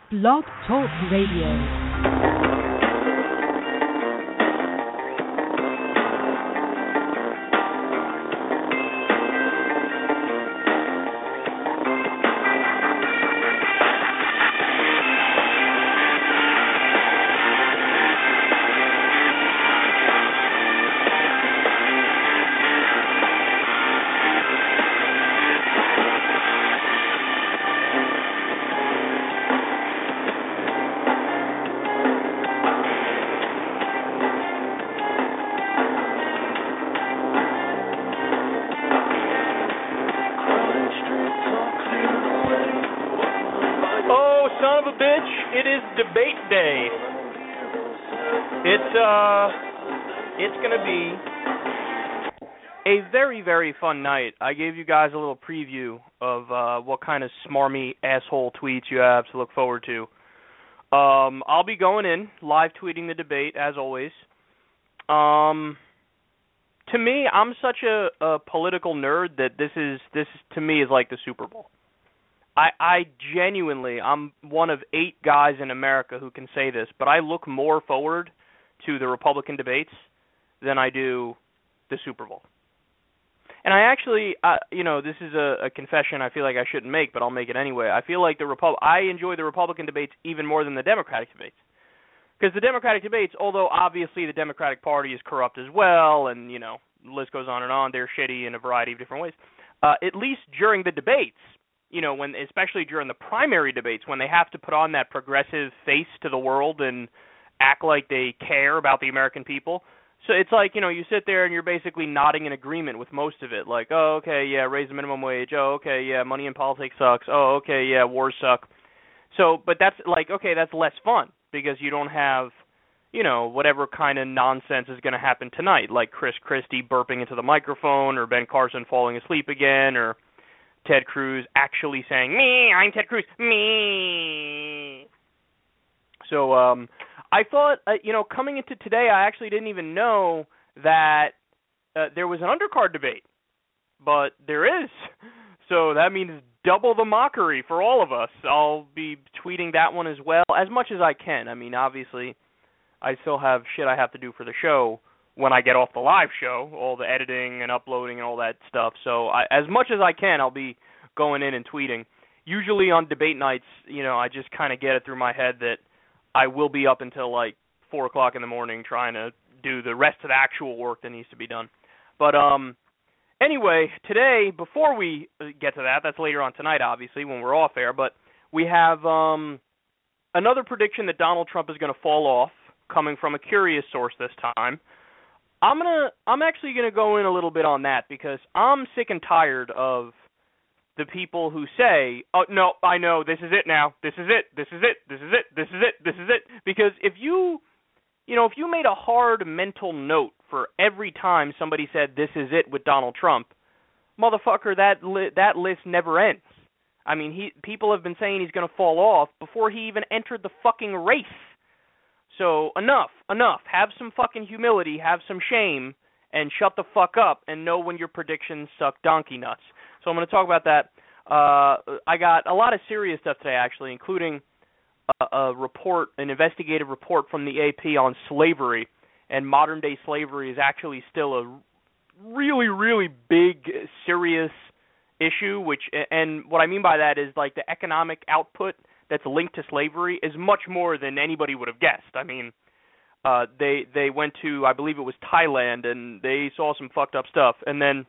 Blog Talk Radio. It's going to be a very, very fun night. I gave you guys a little preview of what kind of smarmy asshole tweets you have to look forward to. I'll be going in, live tweeting the debate, as always. To me, I'm such a political nerd that this to me is like the Super Bowl. I genuinely, I'm one of 8 guys in America who can say this, but I look more forward to the Republican debates than I do the Super Bowl. And I actually, this is a confession I feel like I shouldn't make, but I'll make it anyway. I feel like I enjoy the Republican debates even more than the Democratic debates. Because the Democratic debates, although obviously the Democratic Party is corrupt as well, and, the list goes on, they're shitty in a variety of different ways, at least during the debates, especially during the primary debates, when they have to put on that progressive face to the world and act like they care about the American people. So it's like, you sit there and you're basically nodding in agreement with most of it. Like, oh, okay, yeah, raise the minimum wage. Oh, okay, yeah, money in politics sucks. Oh, okay, yeah, wars suck. So, but that's like, okay, that's less fun because you don't have, whatever kind of nonsense is going to happen tonight, like Chris Christie burping into the microphone or Ben Carson falling asleep again or Ted Cruz actually saying, me, I'm Ted Cruz, me. So, I thought, coming into today, I actually didn't even know that there was an undercard debate, but there is. So that means double the mockery for all of us. I'll be tweeting that one as well, as much as I can. I mean, obviously, I still have shit I have to do for the show when I get off the live show, all the editing and uploading and all that stuff. So as much as I can, I'll be going in and tweeting. Usually on debate nights, I just kind of get it through my head that I will be up until like 4 o'clock in the morning trying to do the rest of the actual work that needs to be done. But anyway, today, before we get to that, that's later on tonight, obviously, when we're off air, but we have another prediction that Donald Trump is going to fall off, coming from a curious source this time. I'm actually going to go in a little bit on that because I'm sick and tired of the people who say, oh, no, I know, this is it now, this is it, this is it, this is it, this is it, this is it. Because if you made a hard mental note for every time somebody said this is it with Donald Trump, motherfucker, that list never ends. I mean, people have been saying he's going to fall off before he even entered the fucking race. So enough. Have some fucking humility, have some shame, and shut the fuck up and know when your predictions suck donkey nuts. So I'm going to talk about that. I got a lot of serious stuff today, actually, including an investigative report from the AP on slavery, and modern-day slavery is actually still a really, really big, serious issue, and what I mean by that is, like, the economic output that's linked to slavery is much more than anybody would have guessed. I mean, they went to, I believe it was Thailand, and they saw some fucked up stuff, and then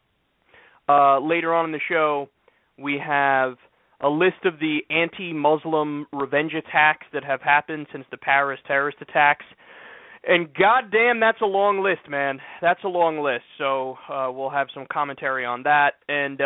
later on in the show, we have a list of the anti-Muslim revenge attacks that have happened since the Paris terrorist attacks. And goddamn, that's a long list, man. That's a long list. So we'll have some commentary on that. And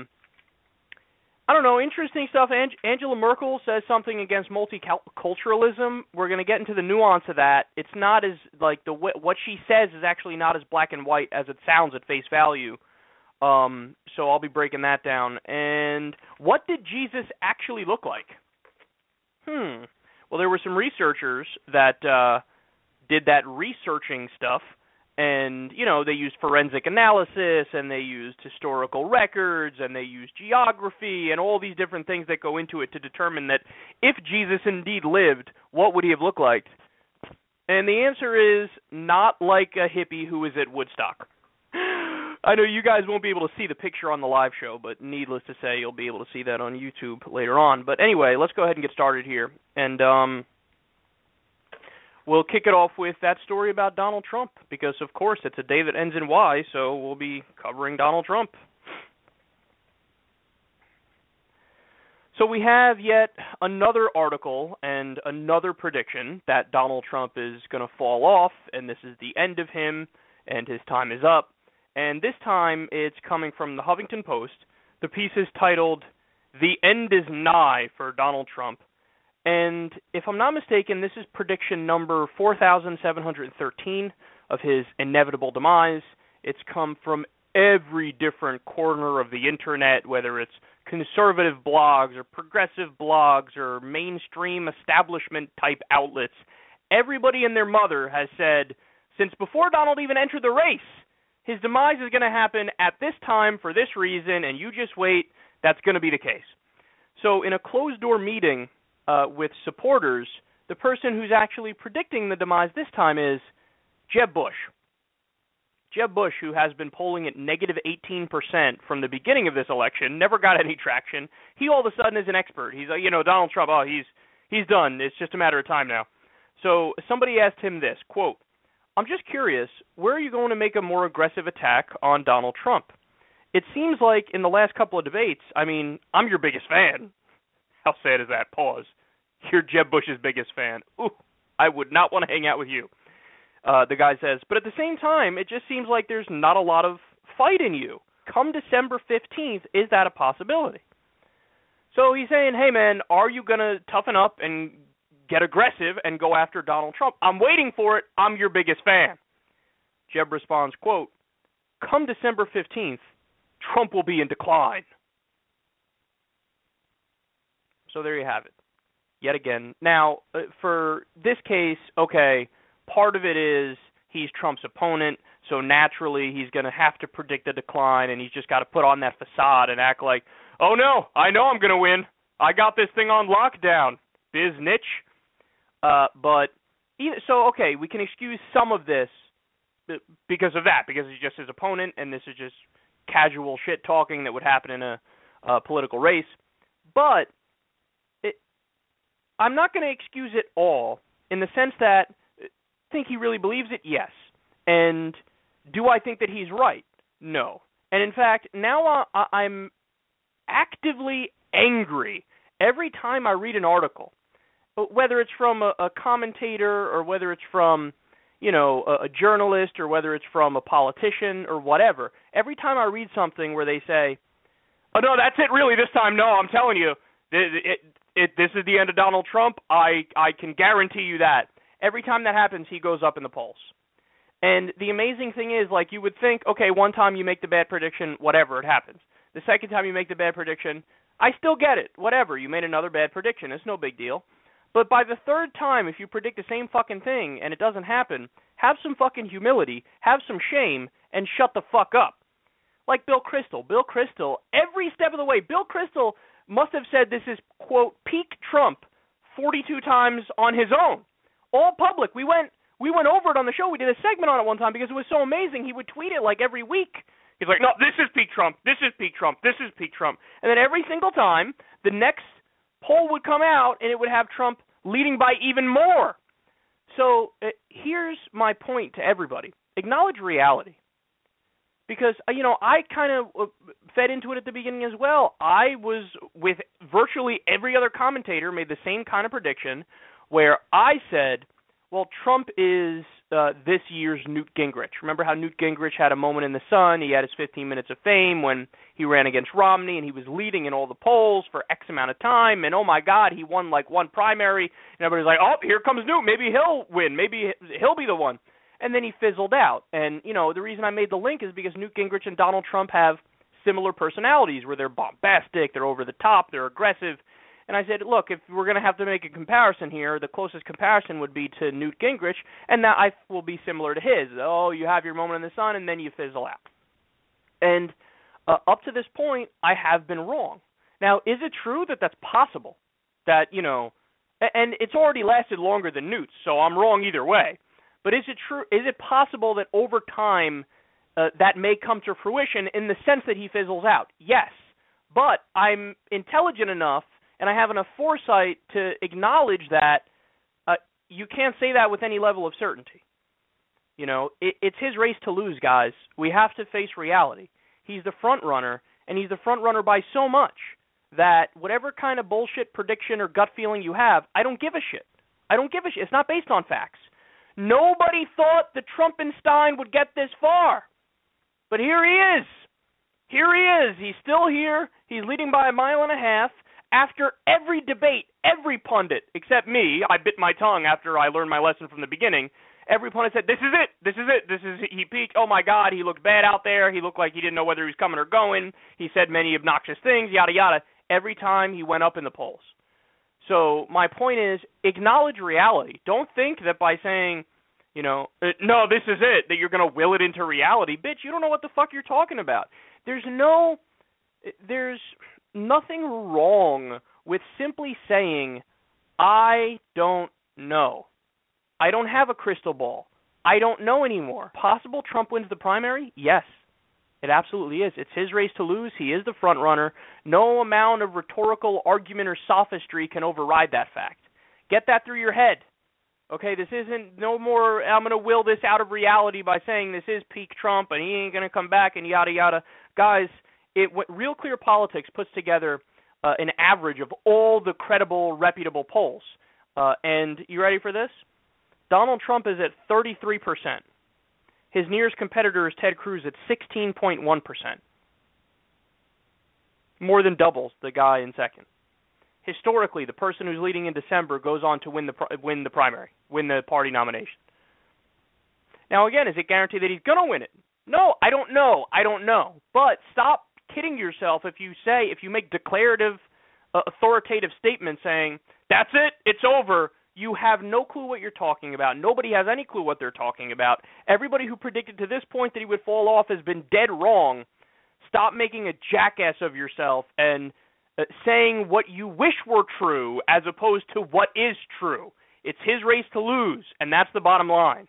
I don't know, interesting stuff. Angela Merkel says something against multiculturalism. We're going to get into the nuance of that. It's not as, like, what she says is actually not as black and white as it sounds at face value. So I'll be breaking that down. And what did Jesus actually look like? Well, there were some researchers that did that researching stuff, And, they used forensic analysis, and they used historical records, and they used geography, and all these different things that go into it to determine that if Jesus indeed lived, what would he have looked like? And the answer is not like a hippie who was at Woodstock. I know you guys won't be able to see the picture on the live show, but needless to say, you'll be able to see that on YouTube later on. But anyway, let's go ahead and get started here. And we'll kick it off with that story about Donald Trump, because, of course, it's a day that ends in Y, so we'll be covering Donald Trump. So we have yet another article and another prediction that Donald Trump is going to fall off, and this is the end of him, and his time is up. And this time it's coming from the Huffington Post. The piece is titled, "The End is Nigh for Donald Trump." And if I'm not mistaken, this is prediction number 4,713 of his inevitable demise. It's come from every different corner of the internet, whether it's conservative blogs or progressive blogs or mainstream establishment-type outlets. Everybody and their mother has said, since before Donald even entered the race, his demise is going to happen at this time for this reason, and you just wait, that's going to be the case. So in a closed-door meeting with supporters, the person who's actually predicting the demise this time is Jeb Bush. Jeb Bush, who has been polling at negative 18% from the beginning of this election, never got any traction. He all of a sudden is an expert. He's like, Donald Trump, he's done. It's just a matter of time now. So somebody asked him this, quote, "I'm just curious, where are you going to make a more aggressive attack on Donald Trump? It seems like in the last couple of debates, I'm your biggest fan." How sad is that? Pause. You're Jeb Bush's biggest fan. Ooh, I would not want to hang out with you. The guy says, but at the same time, it just seems like there's not a lot of fight in you. Come December 15th, is that a possibility? So he's saying, hey, man, are you going to toughen up and get aggressive and go after Donald Trump? I'm waiting for it. I'm your biggest fan. Jeb responds, quote, "Come December 15th, Trump will be in decline." So there you have it. Yet again. Now, for this case, okay, part of it is he's Trump's opponent, so naturally he's going to have to predict a decline, and he's just got to put on that facade and act like, oh, no, I know I'm going to win. I got this thing on lockdown, biznitch. Okay, we can excuse some of this because of that, because he's just his opponent, and this is just casual shit-talking that would happen in a political race. But I'm not going to excuse it all in the sense that I think he really believes it, yes. And do I think that he's right? No. And in fact, now I'm actively angry every time I read an article, whether it's from a commentator or whether it's from, a journalist or whether it's from a politician or whatever. Every time I read something where they say, oh, no, that's it really this time. No, I'm telling you, this is the end of Donald Trump. I can guarantee you that. Every time that happens, he goes up in the polls. And the amazing thing is, like, you would think, okay, one time you make the bad prediction, whatever, it happens. The second time you make the bad prediction, I still get it. Whatever, you made another bad prediction. It's no big deal. But by the third time, if you predict the same fucking thing and it doesn't happen, have some fucking humility, have some shame, and shut the fuck up. Like Bill Kristol. Bill Kristol, every step of the way, Bill Kristol must have said this is, quote, peak Trump 42 times on his own. All public. We went over it on the show. We did a segment on it one time because it was so amazing. He would tweet it like every week. He's like, no, this is peak Trump. This is peak Trump. This is peak Trump. And then every single time, the next poll would come out and it would have Trump leading by even more. So here's my point to everybody. Acknowledge reality. Because, I kind of fed into it at the beginning as well. I was with virtually every other commentator, made the same kind of prediction where I said, well, Trump is this year's Newt Gingrich. Remember how Newt Gingrich had a moment in the sun? He had his 15 minutes of fame when he ran against Romney, and he was leading in all the polls for X amount of time, and oh my God, he won like one primary, and everybody's like, oh, here comes Newt. Maybe he'll win. Maybe he'll be the one. And then he fizzled out. And, the reason I made the link is because Newt Gingrich and Donald Trump have similar personalities where they're bombastic, they're over the top, they're aggressive. And I said, look, if we're going to have to make a comparison here, the closest comparison would be to Newt Gingrich, and that I will be similar to his. Oh, you have your moment in the sun, and then you fizzle out. And up to this point, I have been wrong. Now, is it true that that's possible? That, and it's already lasted longer than Newt's, so I'm wrong either way. But is it true? Is it possible that over time that may come to fruition in the sense that he fizzles out? Yes. But I'm intelligent enough and I have enough foresight to acknowledge that you can't say that with any level of certainty. It's his race to lose, guys. We have to face reality. He's the front runner, and he's the front runner by so much that whatever kind of bullshit prediction or gut feeling you have, I don't give a shit. I don't give a shit. It's not based on facts. Nobody thought that Trumpenstein would get this far. But here he is. Here he is. He's still here. He's leading by 1.5 miles. After every debate, every pundit, except me, I bit my tongue after I learned my lesson from the beginning. Every pundit said, this is it. This is it. He peaked. Oh, my God, he looked bad out there. He looked like he didn't know whether he was coming or going. He said many obnoxious things, yada, yada. Every time he went up in the polls. So my point is, acknowledge reality. Don't think that by saying, no, this is it, that you're going to will it into reality. Bitch, you don't know what the fuck you're talking about. There's nothing wrong with simply saying, I don't know. I don't have a crystal ball. I don't know anymore. Possible Trump wins the primary? Yes, it absolutely is. It's his race to lose. He is the front runner. No amount of rhetorical argument or sophistry can override that fact. Get that through your head. Okay, this isn't no more, I'm going to will this out of reality by saying this is peak Trump and he ain't going to come back and yada, yada. Guys, Real Clear Politics puts together an average of all the credible, reputable polls. And you ready for this? Donald Trump is at 33%. His nearest competitor is Ted Cruz at 16.1%. More than doubles the guy in second. Historically, the person who's leading in December goes on to win the primary, win the party nomination. Now, again, is it guaranteed that he's going to win it? No, I don't know. But stop kidding yourself if you make declarative, authoritative statements saying, that's it, it's over. You have no clue what you're talking about. Nobody has any clue what they're talking about. Everybody who predicted to this point that he would fall off has been dead wrong. Stop making a jackass of yourself and saying what you wish were true as opposed to what is true. It's his race to lose, and that's the bottom line.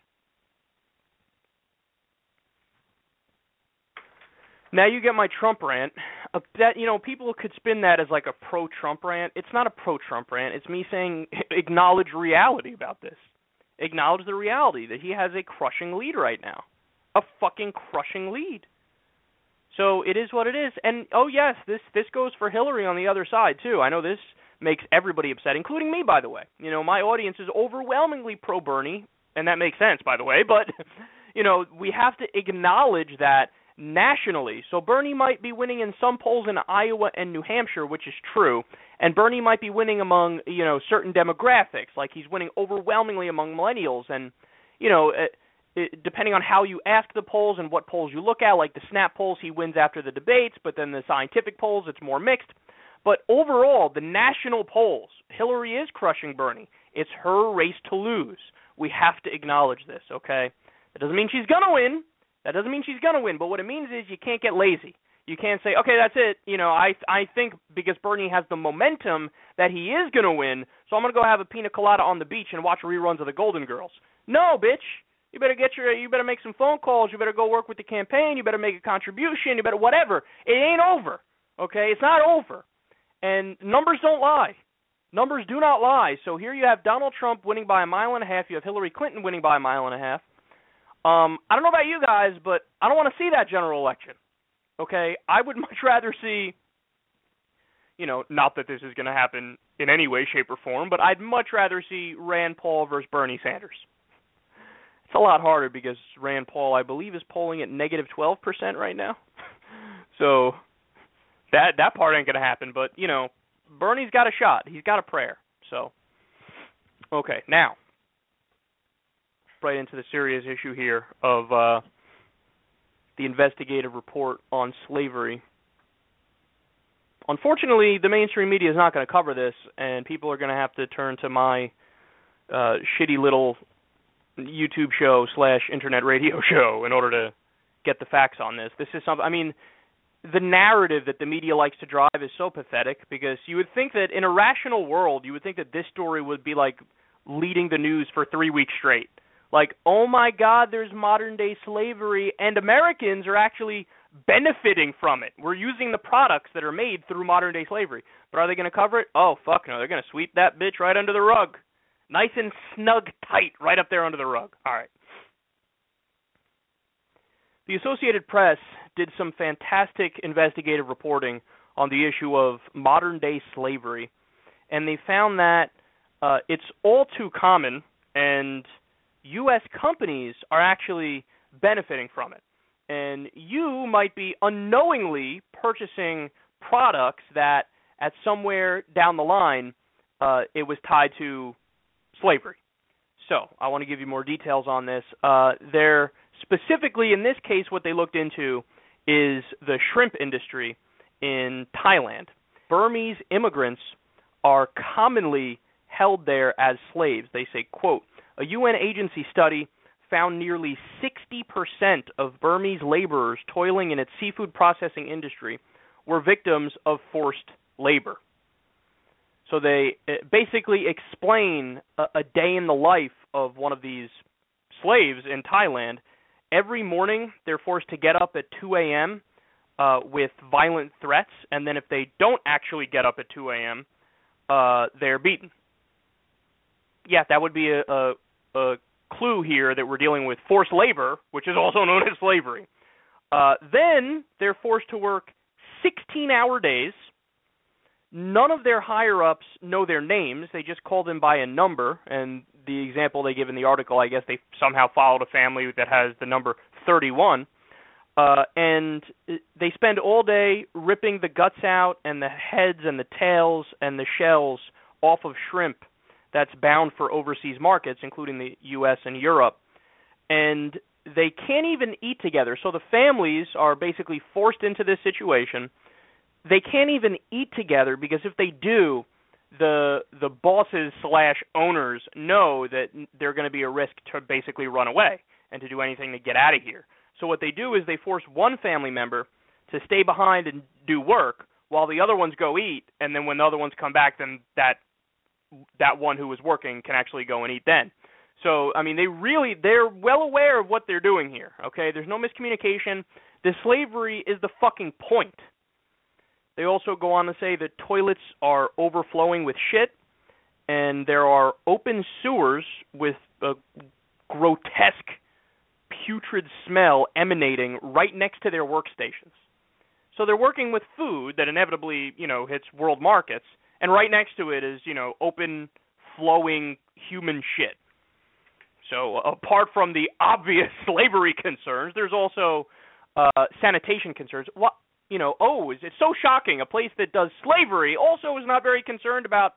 Now you get my Trump rant. That, people could spin that as like a pro-Trump rant. It's not a pro-Trump rant. It's me saying acknowledge reality about this. Acknowledge the reality that he has a crushing lead right now. A fucking crushing lead. So it is what it is. And, oh, yes, this goes for Hillary on the other side, too. I know this makes everybody upset, including me, by the way. My audience is overwhelmingly pro-Bernie, and that makes sense, by the way. But, we have to acknowledge that nationally. So Bernie might be winning in some polls in Iowa and New Hampshire, which is true. And Bernie might be winning among, certain demographics, like he's winning overwhelmingly among millennials. And, depending on how you ask the polls and what polls you look at, like the Snap polls, he wins after the debates, but then the scientific polls, it's more mixed. But overall, the national polls, Hillary is crushing Bernie. It's her race to lose. We have to acknowledge this, okay? That doesn't mean she's going to win. But what it means is you can't get lazy. You can't say, okay, that's it. I think because Bernie has the momentum that he is going to win, so I'm going to go have a pina colada on the beach and watch reruns of the Golden Girls. No, bitch. You better make some phone calls. You better go work with the campaign. You better make a contribution. You better whatever. It ain't over, okay? It's not over. And numbers don't lie. Numbers do not lie. So here you have Donald Trump winning by 1.5 miles. You have Hillary Clinton winning by 1.5 miles. I don't know about you guys, but I don't want to see that general election, okay? I would much rather see, not that this is going to happen in any way, shape, or form, but I'd much rather see Rand Paul versus Bernie Sanders. It's a lot harder because Rand Paul, I believe, is polling at negative 12% right now. So that part ain't going to happen. But, Bernie's got a shot. He's got a prayer. So, okay, now, right into the serious issue here of the investigative report on slavery Unfortunately, the mainstream media is not going to cover this, and people are going to have to turn to my shitty little YouTube show / internet radio show in order to get the facts on this. This is something, I mean, the narrative that the media likes to drive is so pathetic, because you would think that in a rational world, you would think that this story would be like leading the news for 3 weeks straight. Like, oh my God, there's modern day slavery, and Americans are actually benefiting from it. We're using the products that are made through modern day slavery. But are they going to cover it? Oh, fuck no. They're going to sweep that bitch right under the rug. Nice and snug tight right up there under the rug. All right. The Associated Press did some fantastic investigative reporting on the issue of modern day slavery, and they found that it's all too common, and U.S. companies are actually benefiting from it. And you might be unknowingly purchasing products that at somewhere down the line it was tied to slavery. So I want to give you more details on this. They're specifically, in this case, what they looked into is the shrimp industry in Thailand. Burmese immigrants are commonly held there as slaves. They say, quote, a UN agency study found nearly 60% of Burmese laborers toiling in its seafood processing industry were victims of forced labor. So they basically explain a day in the life of one of these slaves in Thailand. Every morning they're forced to get up at 2 a.m. With violent threats, and then if they don't actually get up at 2 a.m., they're beaten. Yeah, that would be a clue here that we're dealing with forced labor, which is also known as slavery. Then they're forced to work 16-hour days. None of their higher-ups know their names. They just call them by a number, and the example they give in the article, I guess they somehow followed a family that has the number 31. And they spend all day ripping the guts out and the heads and the tails and the shells off of shrimp that's bound for overseas markets, including the U.S. and Europe. And they can't even eat together. So the families are basically forced into this situation. They can't even eat together because if they do, the bosses / owners know that they're going to be a risk to basically run away and to do anything to get out of here. So what they do is they force one family member to stay behind and do work while the other ones go eat, and then when the other ones come back, then that one who was working can actually go and eat then. So, I mean, they're well aware of what they're doing here, okay? There's no miscommunication. The slavery is the fucking point. They also go on to say that toilets are overflowing with shit, and there are open sewers with a grotesque, putrid smell emanating right next to their workstations. So they're working with food that inevitably, hits world markets, and right next to it is, open, flowing human shit. So apart from the obvious slavery concerns, there's also sanitation concerns. It's so shocking. A place that does slavery also is not very concerned about,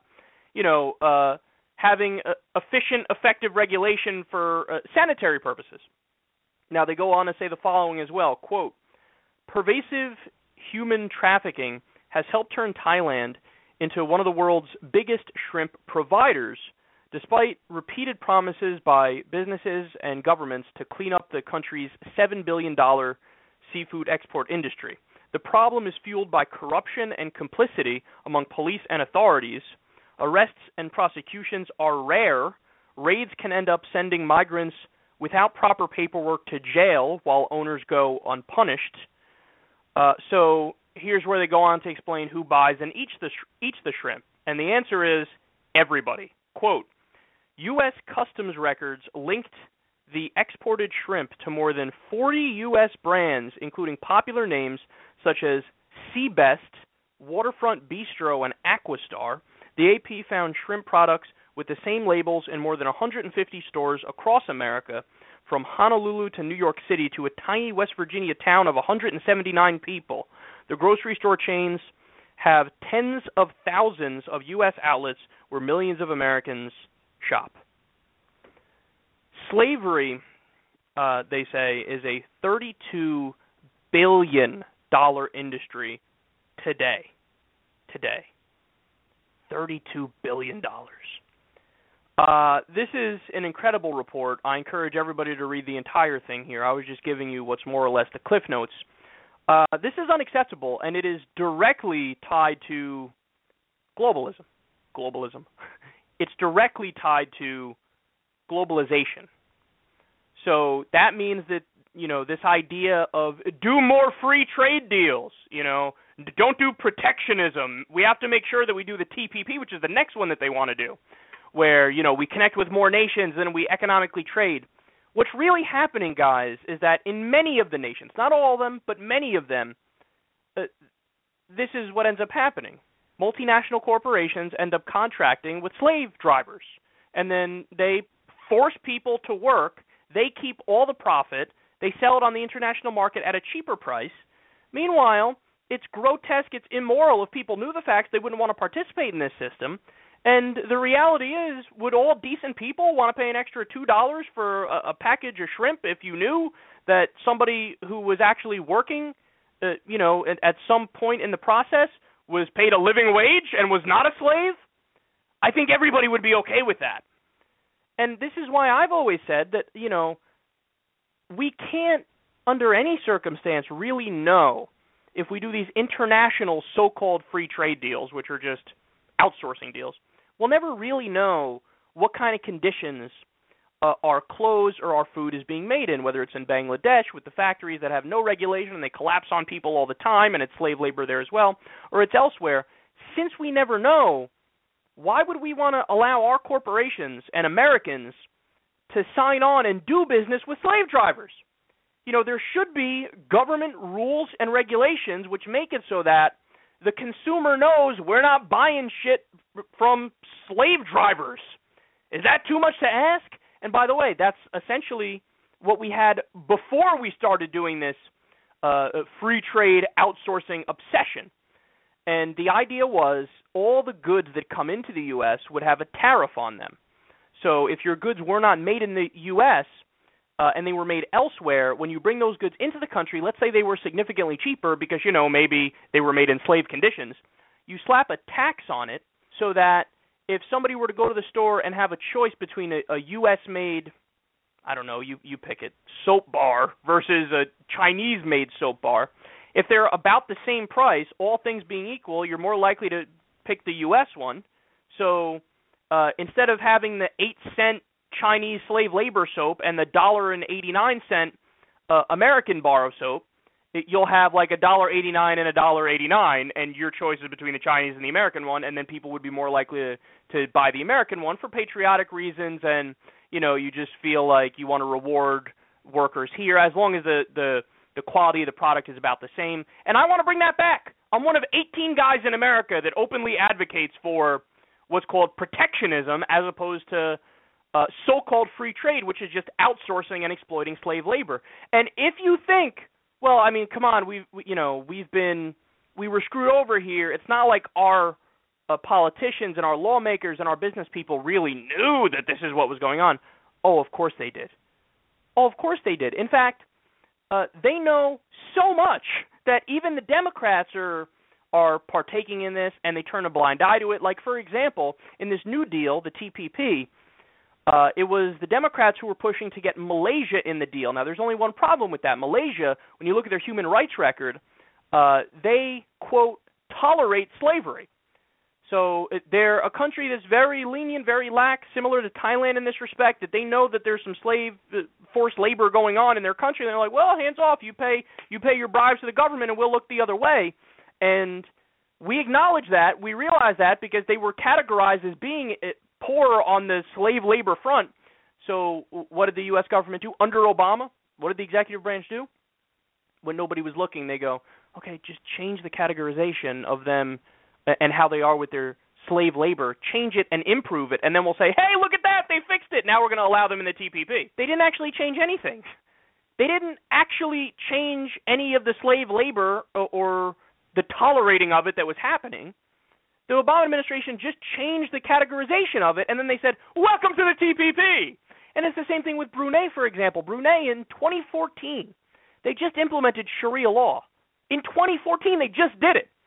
having efficient, effective regulation for sanitary purposes. Now, they go on to say the following as well, quote, pervasive human trafficking has helped turn Thailand into one of the world's biggest shrimp providers, despite repeated promises by businesses and governments to clean up the country's $7 billion seafood export industry. The problem is fueled by corruption and complicity among police and authorities. Arrests and prosecutions are rare. Raids can end up sending migrants without proper paperwork to jail while owners go unpunished. So here's where they go on to explain who buys and eats the shrimp. And the answer is everybody. Quote, U.S. customs records linked the exported shrimp to more than 40 U.S. brands, including popular names such as Seabest, Waterfront Bistro, and Aquastar. The AP found shrimp products with the same labels in more than 150 stores across America, from Honolulu to New York City to a tiny West Virginia town of 179 people. The grocery store chains have tens of thousands of U.S. outlets where millions of Americans shop. Slavery, they say, is a $32 billion industry today. today. $32 billion. This is an incredible report. I encourage everybody to read the entire thing here. I was just giving you what's more or less the Cliff Notes. This is unacceptable, and it is directly tied to globalism. It's directly tied to globalization. So that means that, this idea of do more free trade deals, don't do protectionism. We have to make sure that we do the TPP, which is the next one that they want to do, where, we connect with more nations and we economically trade. What's really happening, guys, is that in many of the nations, not all of them, but many of them, this is what ends up happening. Multinational corporations end up contracting with slave drivers, and then they force people to work. They keep all the profit. They sell it on the international market at a cheaper price. Meanwhile, it's grotesque, it's immoral. If people knew the facts, they wouldn't want to participate in this system. And the reality is, would all decent people want to pay an extra $2 for a package of shrimp if you knew that somebody who was actually working, at some point in the process was paid a living wage and was not a slave? I think everybody would be okay with that. And this is why I've always said that, we can't, under any circumstance, really know if we do these international so-called free trade deals, which are just outsourcing deals. We'll never really know what kind of conditions our clothes or our food is being made in, whether it's in Bangladesh with the factories that have no regulation and they collapse on people all the time and it's slave labor there as well, or it's elsewhere. Since we never know, why would we want to allow our corporations and Americans to sign on and do business with slave drivers? There should be government rules and regulations which make it so that the consumer knows we're not buying shit from slave drivers. Is that too much to ask? And by the way, that's essentially what we had before we started doing this free trade outsourcing obsession. And the idea was all the goods that come into the U.S. would have a tariff on them. So if your goods were not made in the U.S. And they were made elsewhere, when you bring those goods into the country, let's say they were significantly cheaper because, maybe they were made in slave conditions, you slap a tax on it so that if somebody were to go to the store and have a choice between a U.S.-made, I don't know, you pick it, soap bar versus a Chinese-made soap bar, if they're about the same price, all things being equal, you're more likely to pick the U.S. one. So instead of having the 8-cent Chinese slave labor soap and the $1.89 American bar of soap, you'll have like $1.89 and $1.89, and your choice is between the Chinese and the American one, and then people would be more likely to buy the American one for patriotic reasons, and you just feel like you want to reward workers here as long as the quality of the product is about the same. And I want to bring that back. I'm one of 18 guys in America that openly advocates for what's called protectionism as opposed to so-called free trade, which is just outsourcing and exploiting slave labor. And if you think, well, I mean, come on, we were screwed over here. It's not like our politicians and our lawmakers and our business people really knew that this is what was going on. Oh, of course they did. In fact, they know so much that even the Democrats are partaking in this, and they turn a blind eye to it. Like, for example, in this new deal, the TPP, it was the Democrats who were pushing to get Malaysia in the deal. Now, there's only one problem with that. Malaysia, when you look at their human rights record, they, quote, tolerate slavery. So they're a country that's very lenient, very lax, similar to Thailand in this respect, that they know that there's some forced labor going on in their country. And they're like, well, hands off, you pay your bribes to the government and we'll look the other way. And we acknowledge that. We realize that because they were categorized as being poor on the slave labor front. So what did the U.S. government do under Obama? What did the executive branch do? When nobody was looking, they go, okay, just change the categorization of them and how they are with their slave labor, change it and improve it, and then we'll say, hey, look at that, they fixed it. Now we're going to allow them in the TPP. They didn't actually change anything. They didn't actually change any of the slave labor or the tolerating of it that was happening. The Obama administration just changed the categorization of it, and then they said, welcome to the TPP. And it's the same thing with Brunei, for example. Brunei in 2014, they just implemented Sharia law. In 2014, they just did it.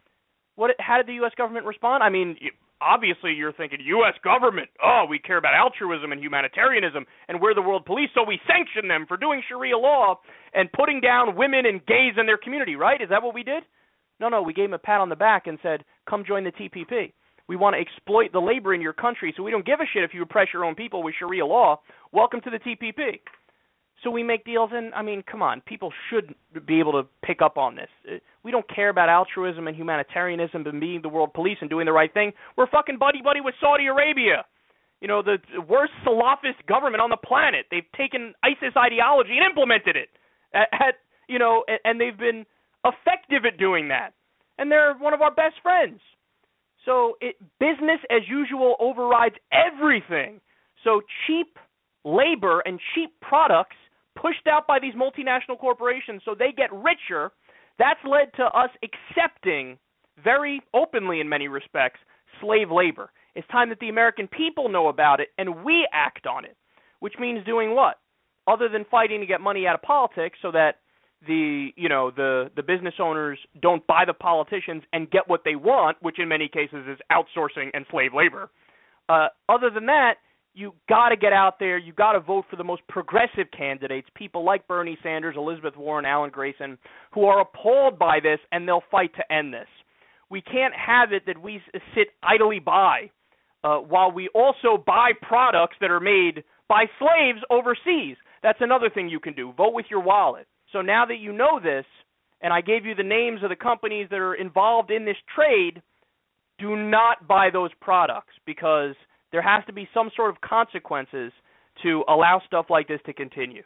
How did the U.S. government respond? I mean, obviously you're thinking, U.S. government, oh, we care about altruism and humanitarianism, and we're the world police, so we sanction them for doing Sharia law and putting down women and gays in their community, right? Is that what we did? No, we gave them a pat on the back and said, come join the TPP. We want to exploit the labor in your country, so we don't give a shit if you oppress your own people with Sharia law. Welcome to the TPP. So we make deals, and, I mean, come on, people should be able to pick up on this. We don't care about altruism and humanitarianism and being the world police and doing the right thing. We're fucking buddy-buddy with Saudi Arabia, the worst Salafist government on the planet. They've taken ISIS ideology and implemented it, and they've been effective at doing that. And they're one of our best friends. So business as usual overrides everything. So cheap labor and cheap products pushed out by these multinational corporations so they get richer, that's led to us accepting very openly in many respects slave labor. It's time that the American people know about it and we act on it, which means doing what? Other than fighting to get money out of politics so that the business owners don't buy the politicians and get what they want, which in many cases is outsourcing and slave labor. Other than that, you got to get out there. You got to vote for the most progressive candidates, people like Bernie Sanders, Elizabeth Warren, Alan Grayson, who are appalled by this, and they'll fight to end this. We can't have it that we sit idly by while we also buy products that are made by slaves overseas. That's another thing you can do. Vote with your wallet. So now that you know this, and I gave you the names of the companies that are involved in this trade, do not buy those products because there has to be some sort of consequences to allow stuff like this to continue.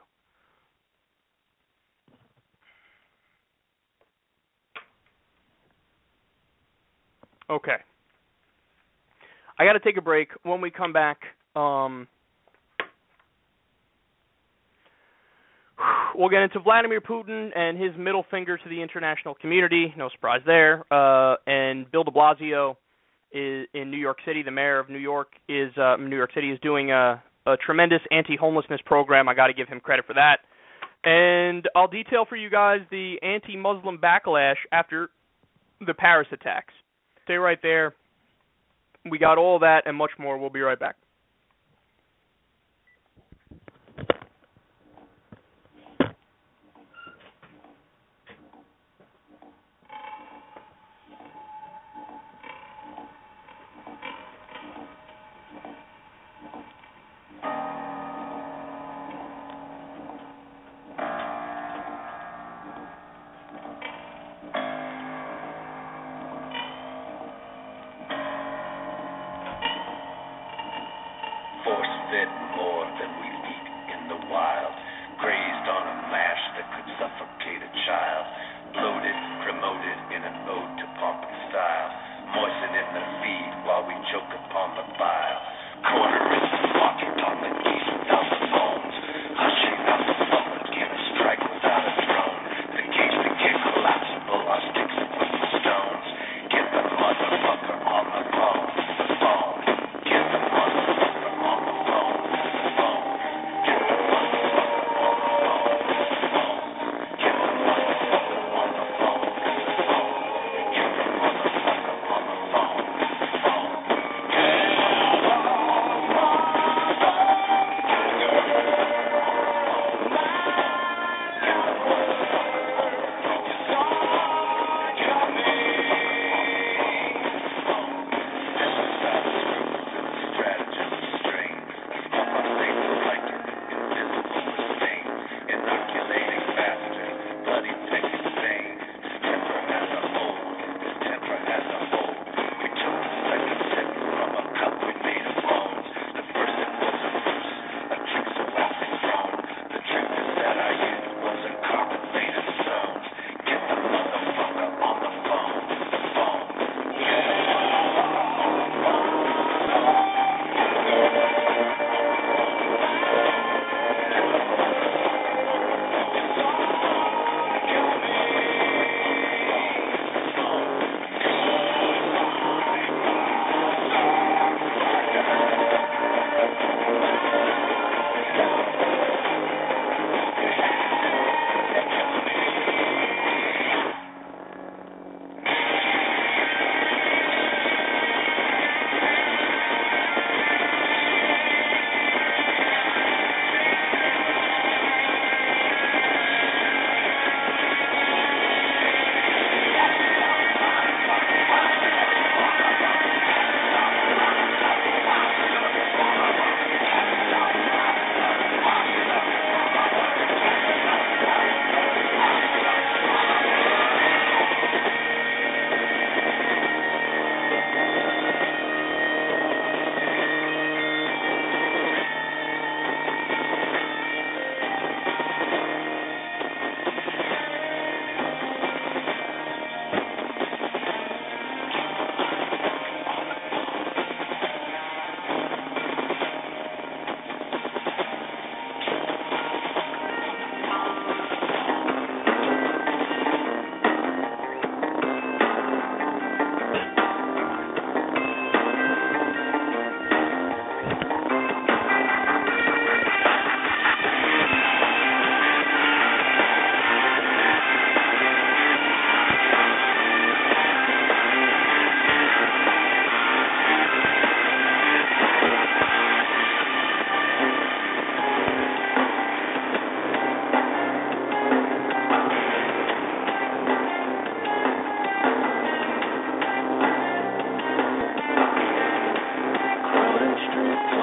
Okay. I got to take a break. When we come back, we'll get into Vladimir Putin and his middle finger to the international community. No surprise there. And Bill de Blasio is in New York City. The mayor of New York City is doing a tremendous anti-homelessness program. I got to give him credit for that. And I'll detail for you guys the anti-Muslim backlash after the Paris attacks. Stay right there. We got all that and much more. We'll be right back. Force-fed more than we eat in the wild, grazed on a mash that could suffocate a child, bloated, promoted in an ode to pomp and style, moistening the feed while we choke upon the bile, cornering the market on the geese without the bones, hushing out the public in a strike without a throne, the cage became collapsible, our sticks and with the stones, get the motherfucker on the phone, get the motherfucker on the phone, get the motherfucker on the phone, get the motherfucker on the phone, get the motherfucker on the phone, get the motherfucker on the phone.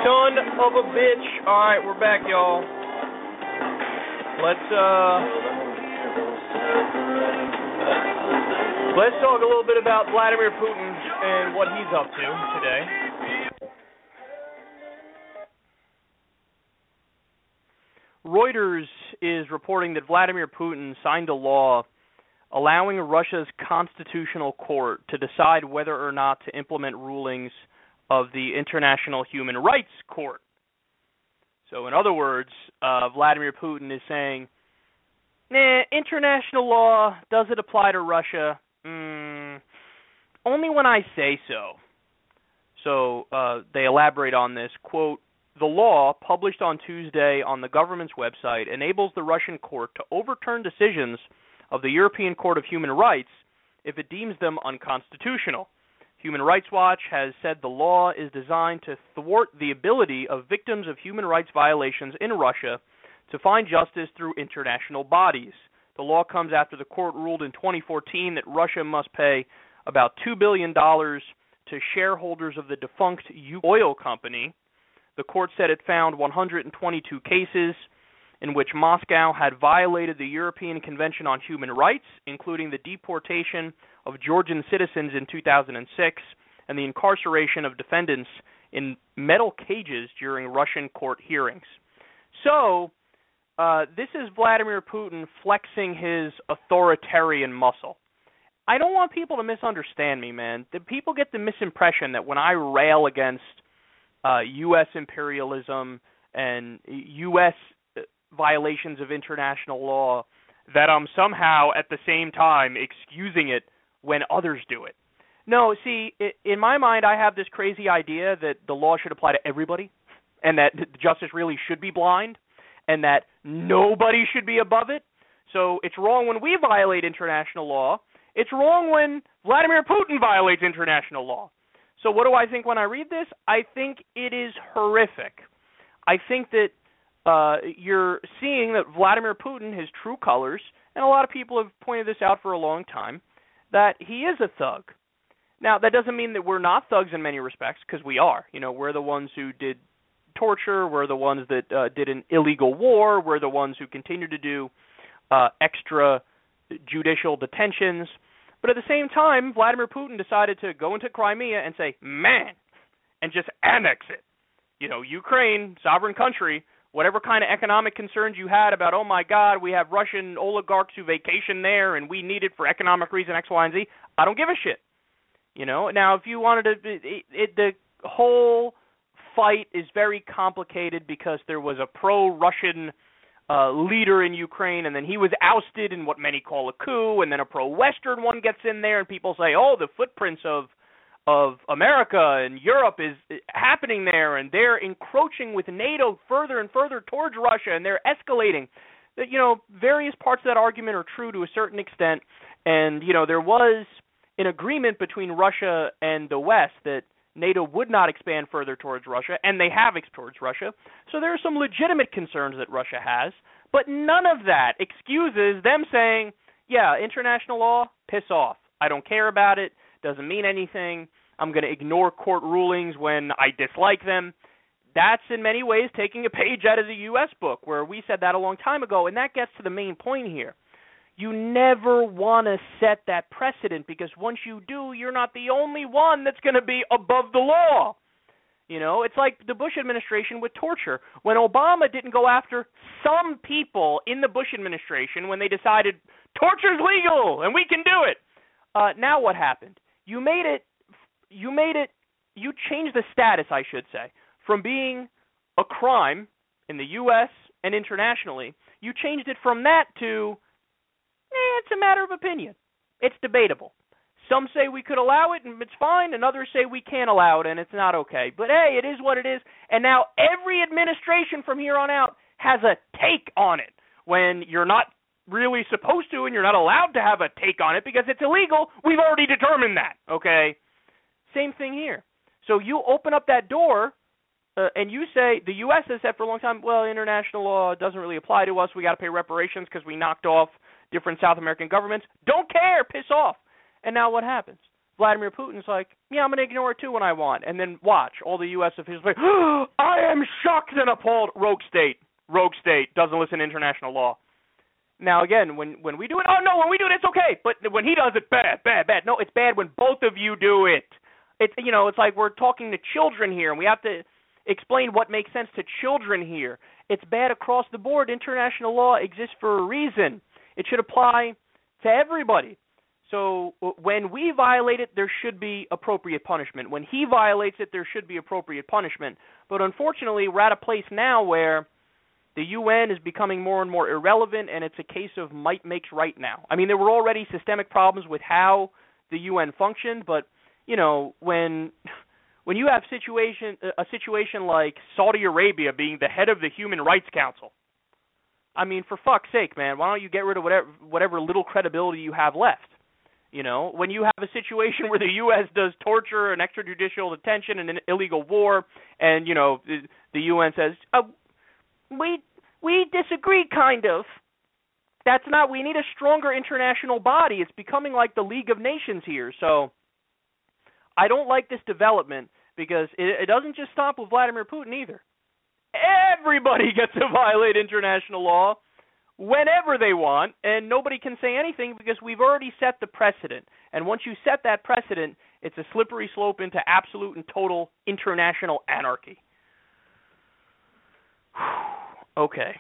Son of a bitch. All right, we're back, y'all. Let's talk a little bit about Vladimir Putin and what he's up to today. Reuters is reporting that Vladimir Putin signed a law allowing Russia's constitutional court to decide whether or not to implement rulings of the International Human Rights Court. So, in other words, Vladimir Putin is saying, international law, does it apply to Russia? Only when I say so. So, they elaborate on this, quote, the law, published on Tuesday on the government's website, enables the Russian court to overturn decisions of the European Court of Human Rights if it deems them unconstitutional. Human Rights Watch has said the law is designed to thwart the ability of victims of human rights violations in Russia to find justice through international bodies. The law comes after the court ruled in 2014 that Russia must pay about $2 billion to shareholders of the defunct oil company. The court said it found 122 cases in which Moscow had violated the European Convention on Human Rights, including the deportation of Georgian citizens in 2006 and the incarceration of defendants in metal cages during Russian court hearings. So, this is Vladimir Putin flexing his authoritarian muscle. I don't want people to misunderstand me, man. The people get the misimpression that when I rail against U.S. imperialism and U.S. violations of international law, that I'm somehow at the same time excusing it when others do it. No, see, in my mind, I have this crazy idea that the law should apply to everybody, and that justice really should be blind, and that nobody should be above it. So it's wrong when we violate international law. It's wrong when Vladimir Putin violates international law. So what do I think when I read this? I think it is horrific. I think that you're seeing that Vladimir Putin, his true colors, and a lot of people have pointed this out for a long time, that he is a thug. Now, that doesn't mean that we're not thugs in many respects, because we are. You know, we're the ones who did torture, we're the ones that did an illegal war, we're the ones who continue to do extrajudicial detentions. But at the same time, Vladimir Putin decided to go into Crimea and say, man, and just annex it. You know, Ukraine, sovereign country, whatever kind of economic concerns you had about, oh my God, we have Russian oligarchs who vacation there and we need it for economic reason X, Y, and Z, I don't give a shit. You know, now if you wanted to, the whole fight is very complicated because there was a pro-Russian leader in Ukraine, and then he was ousted in what many call a coup, and then a pro-Western one gets in there, and people say, oh, the footprints of America and Europe is happening there, and they're encroaching with NATO further and further towards Russia, and they're escalating. You know, various parts of that argument are true to a certain extent, and, you know, there was an agreement between Russia and the West that NATO would not expand further towards Russia, and they have towards Russia. So there are some legitimate concerns that Russia has, but none of that excuses them saying, yeah, international law, piss off. I don't care about it. Doesn't mean anything. I'm going to ignore court rulings when I dislike them. That's in many ways taking a page out of the U.S. book, where we said that a long time ago, and that gets to the main point here. You never want to set that precedent, because once you do, you're not the only one that's going to be above the law. You know, it's like the Bush administration with torture. When Obama didn't go after some people in the Bush administration when they decided torture's legal and we can do it, now what happened? You changed the status, I should say, from being a crime in the U.S. and internationally. You changed it from that to, it's a matter of opinion. It's debatable. Some say we could allow it and it's fine, and others say we can't allow it and it's not okay. But hey, it is what it is. And now every administration from here on out has a take on it, when you're not really supposed to, and you're not allowed to have a take on it because it's illegal. We've already determined that, okay? Same thing here. So you open up that door, and you say, the U.S. has said for a long time, well, international law doesn't really apply to us. We got to pay reparations because we knocked off different South American governments. Don't care. Piss off. And now what happens? Vladimir Putin's like, yeah, I'm going to ignore it too when I want. And then watch, all the U.S. officials like, oh, I am shocked and appalled. Rogue state, doesn't listen to international law. Now, again, when we do it, oh, no, when we do it, it's okay. But when he does it, bad. No, it's bad when both of you do it. It's, it's like we're talking to children here, and we have to explain what makes sense to children here. It's bad across the board. International law exists for a reason. It should apply to everybody. So when we violate it, there should be appropriate punishment. When he violates it, there should be appropriate punishment. But unfortunately, we're at a place now where the UN is becoming more and more irrelevant, and it's a case of might makes right now. I mean, there were already systemic problems with how the UN functioned, but when you have a situation like Saudi Arabia being the head of the Human Rights Council, I mean, for fuck's sake, man, why don't you get rid of whatever little credibility you have left? When you have a situation where the U.S. does torture and extrajudicial detention and an illegal war, and the UN says, we disagree, kind of. That's not. We need a stronger international body. It's becoming like the League of Nations here. So I don't like this development because it doesn't just stop with Vladimir Putin either. Everybody gets to violate international law whenever they want, and nobody can say anything because we've already set the precedent. And once you set that precedent, it's a slippery slope into absolute and total international anarchy. Okay.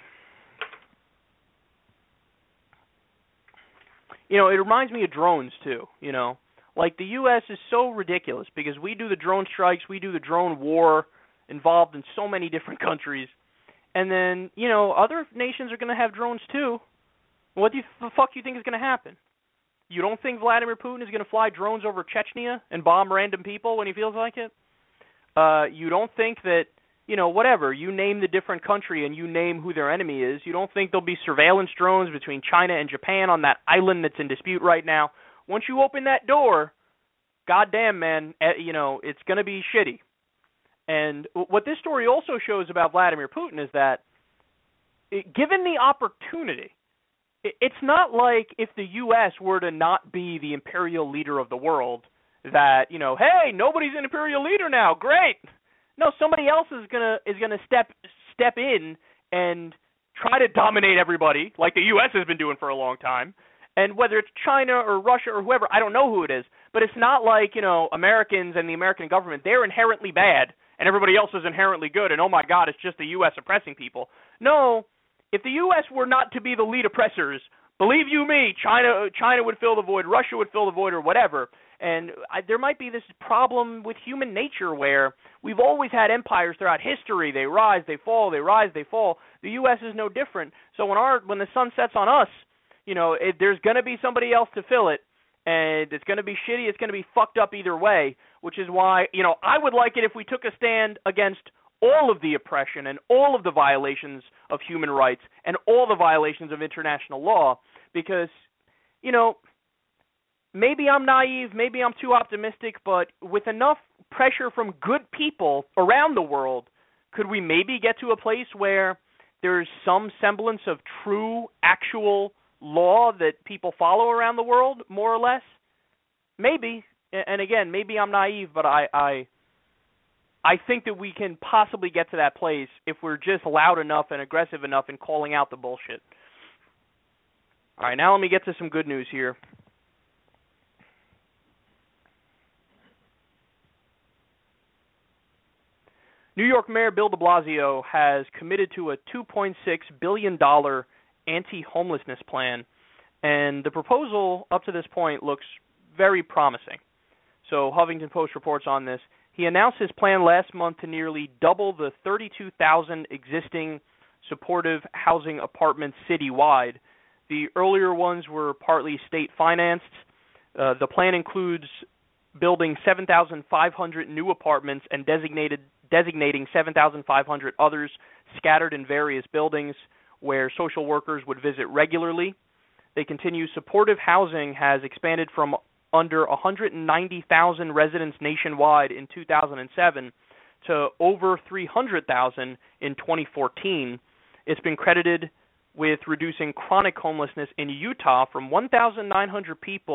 It reminds me of drones, too, Like, the U.S. is so ridiculous because we do the drone strikes, we do the drone war involved in so many different countries. And then, other nations are going to have drones, too. What the fuck do you think is going to happen? You don't think Vladimir Putin is going to fly drones over Chechnya and bomb random people when he feels like it? You don't think that, whatever, you name the different country and you name who their enemy is. You don't think there'll be surveillance drones between China and Japan on that island that's in dispute right now. Once you open that door, goddamn, man, it's going to be shitty. And what this story also shows about Vladimir Putin is that, given the opportunity, it's not like if the U.S. were to not be the imperial leader of the world that, hey, nobody's an imperial leader now, great. No, somebody else is gonna step in and try to dominate everybody, like the U.S. has been doing for a long time. And whether it's China or Russia or whoever, I don't know who it is, but it's not like, Americans and the American government, they're inherently bad and everybody else is inherently good, and oh my God, it's just the U.S. oppressing people. No, if the U.S. were not to be the lead oppressors, believe you me, China would fill the void, Russia would fill the void, or whatever. And there might be this problem with human nature where we've always had empires throughout history. They rise, they fall, they rise, they fall. The U.S. is no different. So when the sun sets on us, there's going to be somebody else to fill it. And it's going to be shitty. It's going to be fucked up either way, which is why, I would like it if we took a stand against all of the oppression and all of the violations of human rights and all the violations of international law because, maybe I'm naive, maybe I'm too optimistic, but with enough pressure from good people around the world, could we maybe get to a place where there's some semblance of true, actual law that people follow around the world, more or less? Maybe. And again, maybe I'm naive, but I think that we can possibly get to that place if we're just loud enough and aggressive enough in calling out the bullshit. All right, now let me get to some good news here. New York Mayor Bill de Blasio has committed to a $2.6 billion anti-homelessness plan, and the proposal up to this point looks very promising. So Huffington Post reports on this. He announced his plan last month to nearly double the 32,000 existing supportive housing apartments citywide. The earlier ones were partly state-financed. The plan includes building 7,500 new apartments and designating 7,500 others scattered in various buildings where social workers would visit regularly. They continue supportive housing has expanded from under 190,000 residents nationwide in 2007 to over 300,000 in 2014. It's been credited with reducing chronic homelessness in Utah from 1,900 people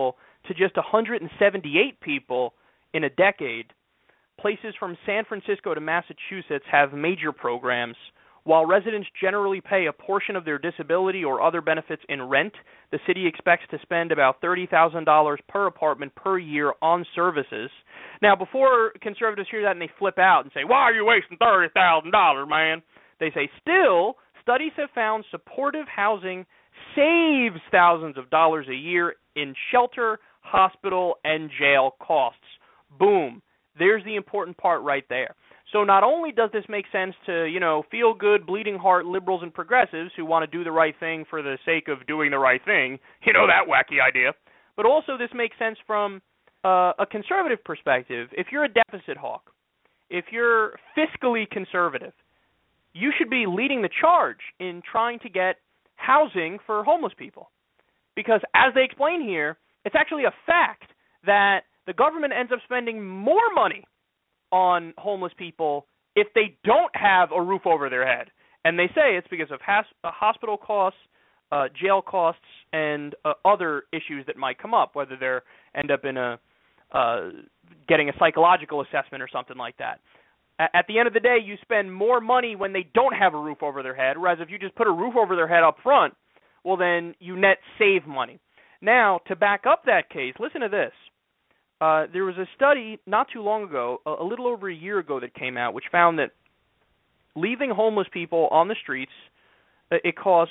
to just 178 people in a decade. Places from San Francisco to Massachusetts have major programs. While residents generally pay a portion of their disability or other benefits in rent, the city expects to spend about $30,000 per apartment per year on services. Now, before conservatives hear that and they flip out and say, "Why are you wasting $30,000, man?" They say, "Still, studies have found supportive housing saves thousands of dollars a year in shelter, hospital, and jail costs." Boom. There's the important part right there. So not only does this make sense to, feel good, bleeding heart liberals and progressives who want to do the right thing for the sake of doing the right thing, that wacky idea, but also this makes sense from a conservative perspective. If you're a deficit hawk, if you're fiscally conservative, you should be leading the charge in trying to get housing for homeless people. Because as they explain here, it's actually a fact that the government ends up spending more money on homeless people if they don't have a roof over their head. And they say it's because of hospital costs, jail costs, and other issues that might come up, whether they end up in getting a psychological assessment or something like that. At the end of the day, you spend more money when they don't have a roof over their head, whereas if you just put a roof over their head up front, well, then you net save money. Now, to back up that case, listen to this. There was a study not too long ago, a little over a year ago, that came out, which found that leaving homeless people on the streets, it costs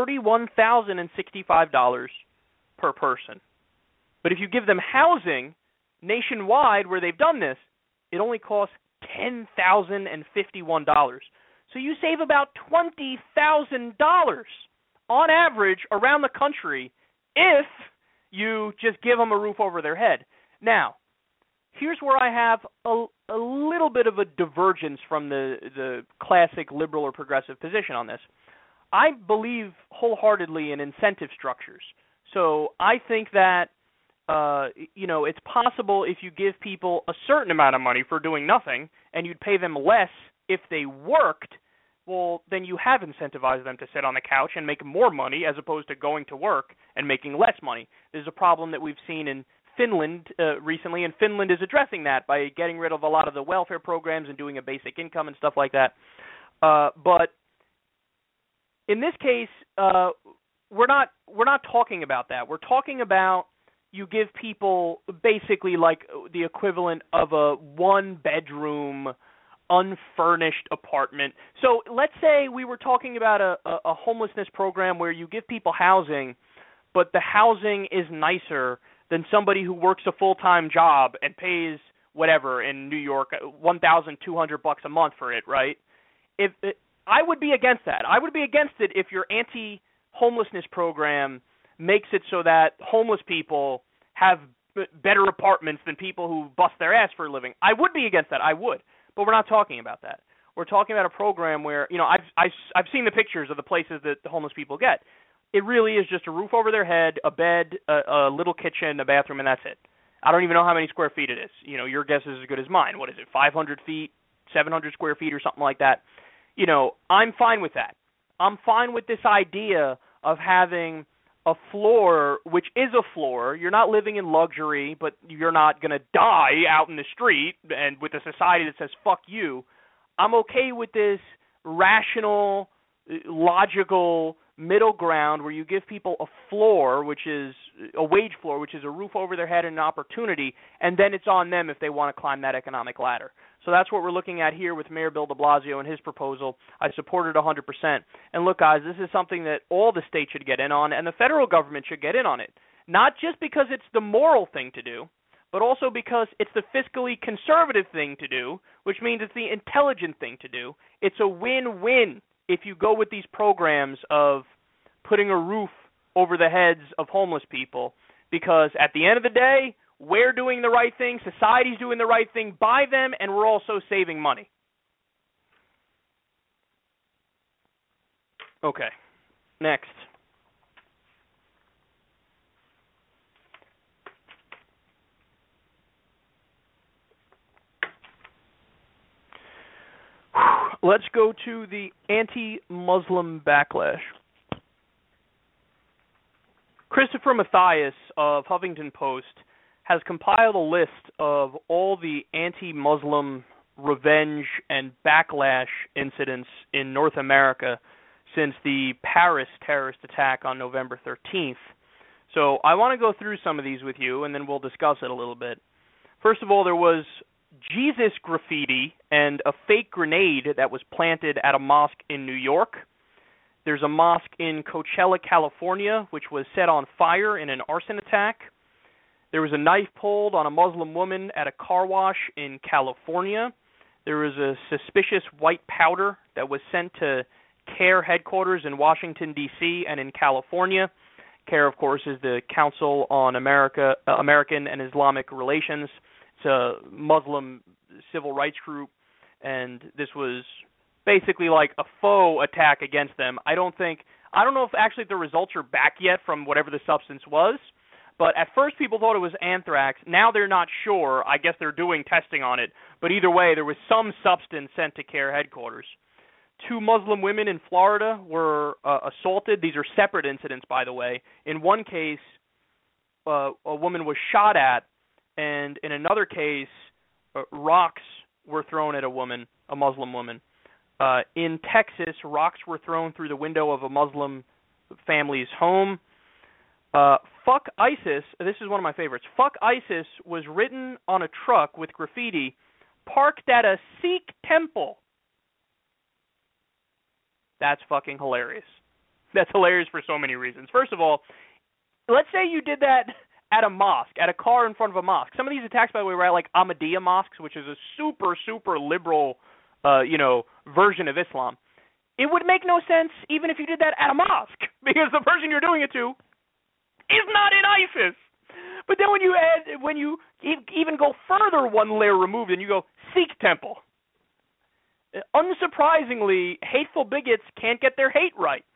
$31,065 per person. But if you give them housing nationwide where they've done this, it only costs $10,051. So you save about $20,000 on average around the country if you just give them a roof over their head. Now, here's where I have a little bit of a divergence from the classic liberal or progressive position on this. I believe wholeheartedly in incentive structures. So I think that, it's possible if you give people a certain amount of money for doing nothing and you'd pay them less if they worked, well, then you have incentivized them to sit on the couch and make more money as opposed to going to work and making less money. There's a problem that we've seen in Finland recently, and Finland is addressing that by getting rid of a lot of the welfare programs and doing a basic income and stuff like that. But in this case, we're not talking about that. We're talking about you give people basically like the equivalent of a one-bedroom, unfurnished apartment. So let's say we were talking about a homelessness program where you give people housing, but the housing is nicer than somebody who works a full-time job and pays whatever in New York, $1,200 a month for it, right? I would be against that. I would be against it if your anti-homelessness program makes it so that homeless people have better apartments than people who bust their ass for a living. I would be against that. I would. But we're not talking about that. We're talking about a program where, I've seen the pictures of the places that the homeless people get. It really is just a roof over their head, a bed, a little kitchen, a bathroom, and that's it. I don't even know how many square feet it is. Your guess is as good as mine. What is it, 500 feet, 700 square feet or something like that? I'm fine with that. I'm fine with this idea of having a floor, which is a floor. You're not living in luxury, but you're not going to die out in the street and with a society that says, fuck you. I'm okay with this rational, logical middle ground where you give people a floor, which is a wage floor, which is a roof over their head and an opportunity, and then it's on them if they want to climb that economic ladder. So that's what we're looking at here with Mayor Bill de Blasio and his proposal. I support it 100%. And look, guys, this is something that all the states should get in on, and the federal government should get in on it. Not just because it's the moral thing to do, but also because it's the fiscally conservative thing to do, which means it's the intelligent thing to do. It's a win-win if you go with these programs of putting a roof over the heads of homeless people, because at the end of the day, we're doing the right thing, society's doing the right thing by them, and we're also saving money. Okay, next. Let's go to the anti-Muslim backlash. Christopher Mathias of Huffington Post has compiled a list of all the anti-Muslim revenge and backlash incidents in North America since the Paris terrorist attack on November 13th. So I want to go through some of these with you, and then we'll discuss it a little bit. First of all, there was Jesus graffiti and a fake grenade that was planted at a mosque in New York. There's a mosque in Coachella, California, which was set on fire in an arson attack. There was a knife pulled on a Muslim woman at a car wash in California. There was a suspicious white powder that was sent to CARE headquarters in Washington, D.C. and in California. CARE, of course, is the Council on American and Islamic Relations. It's a Muslim civil rights group, and this was basically like a faux attack against them. I don't know if actually the results are back yet from whatever the substance was, but at first people thought it was anthrax. Now they're not sure. I guess they're doing testing on it, but either way, there was some substance sent to CARE headquarters. 2 Muslim women in Florida were assaulted. These are separate incidents, by the way. In one case, a woman was shot at, and in another case, rocks were thrown at a Muslim woman. In Texas, rocks were thrown through the window of a Muslim family's home. Fuck ISIS, this is one of my favorites. Fuck ISIS was written on a truck with graffiti parked at a Sikh temple. That's fucking hilarious. That's hilarious for so many reasons. First of all, let's say you did that at a mosque, at a car in front of a mosque. Some of these attacks, by the way, were at like Ahmadiyya mosques, which is a super, super liberal version of Islam. It would make no sense even if you did that at a mosque, because the person you're doing it to is not in ISIS. But then when you even go further one layer removed and you go Sikh temple, unsurprisingly, hateful bigots can't get their hate right.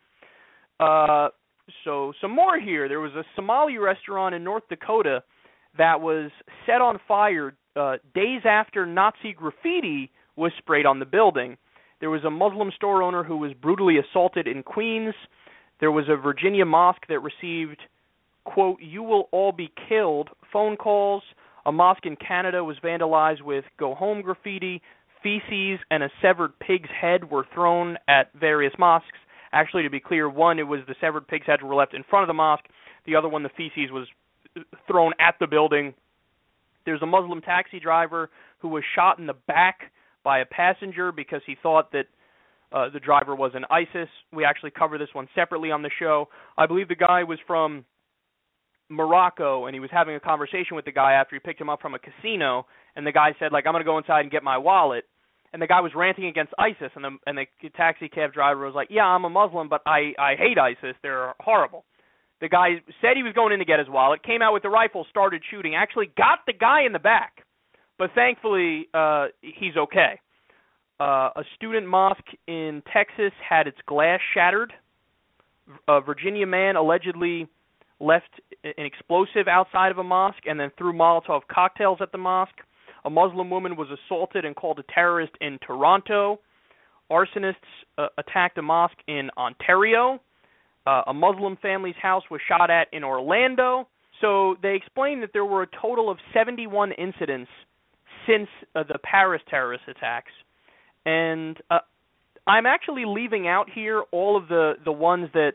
So some more here. There was a Somali restaurant in North Dakota that was set on fire days after Nazi graffiti was sprayed on the building. There was a Muslim store owner who was brutally assaulted in Queens. There was a Virginia mosque that received, quote, "You will all be killed" phone calls. A mosque in Canada was vandalized with "Go home" graffiti. Feces and a severed pig's head were thrown at various mosques. Actually, to be clear, one, it was the severed pig's head were left in front of the mosque. The other one, the feces, was thrown at the building. There's a Muslim taxi driver who was shot in the back by a passenger because he thought that the driver was in ISIS. We actually cover this one separately on the show. I believe the guy was from Morocco, and he was having a conversation with the guy after he picked him up from a casino, and the guy said, like, "I'm going to go inside and get my wallet." And the guy was ranting against ISIS, and the taxi cab driver was like, "Yeah, I'm a Muslim, but I hate ISIS. They're horrible." The guy said he was going in to get his wallet, came out with the rifle, started shooting, actually got the guy in the back. But thankfully, he's okay. A student mosque in Texas had its glass shattered. A Virginia man allegedly left an explosive outside of a mosque and then threw Molotov cocktails at the mosque. A Muslim woman was assaulted and called a terrorist in Toronto. Arsonists attacked a mosque in Ontario. A Muslim family's house was shot at in Orlando. So they explained that there were a total of 71 incidents since the Paris terrorist attacks. And I'm actually leaving out here all of the ones that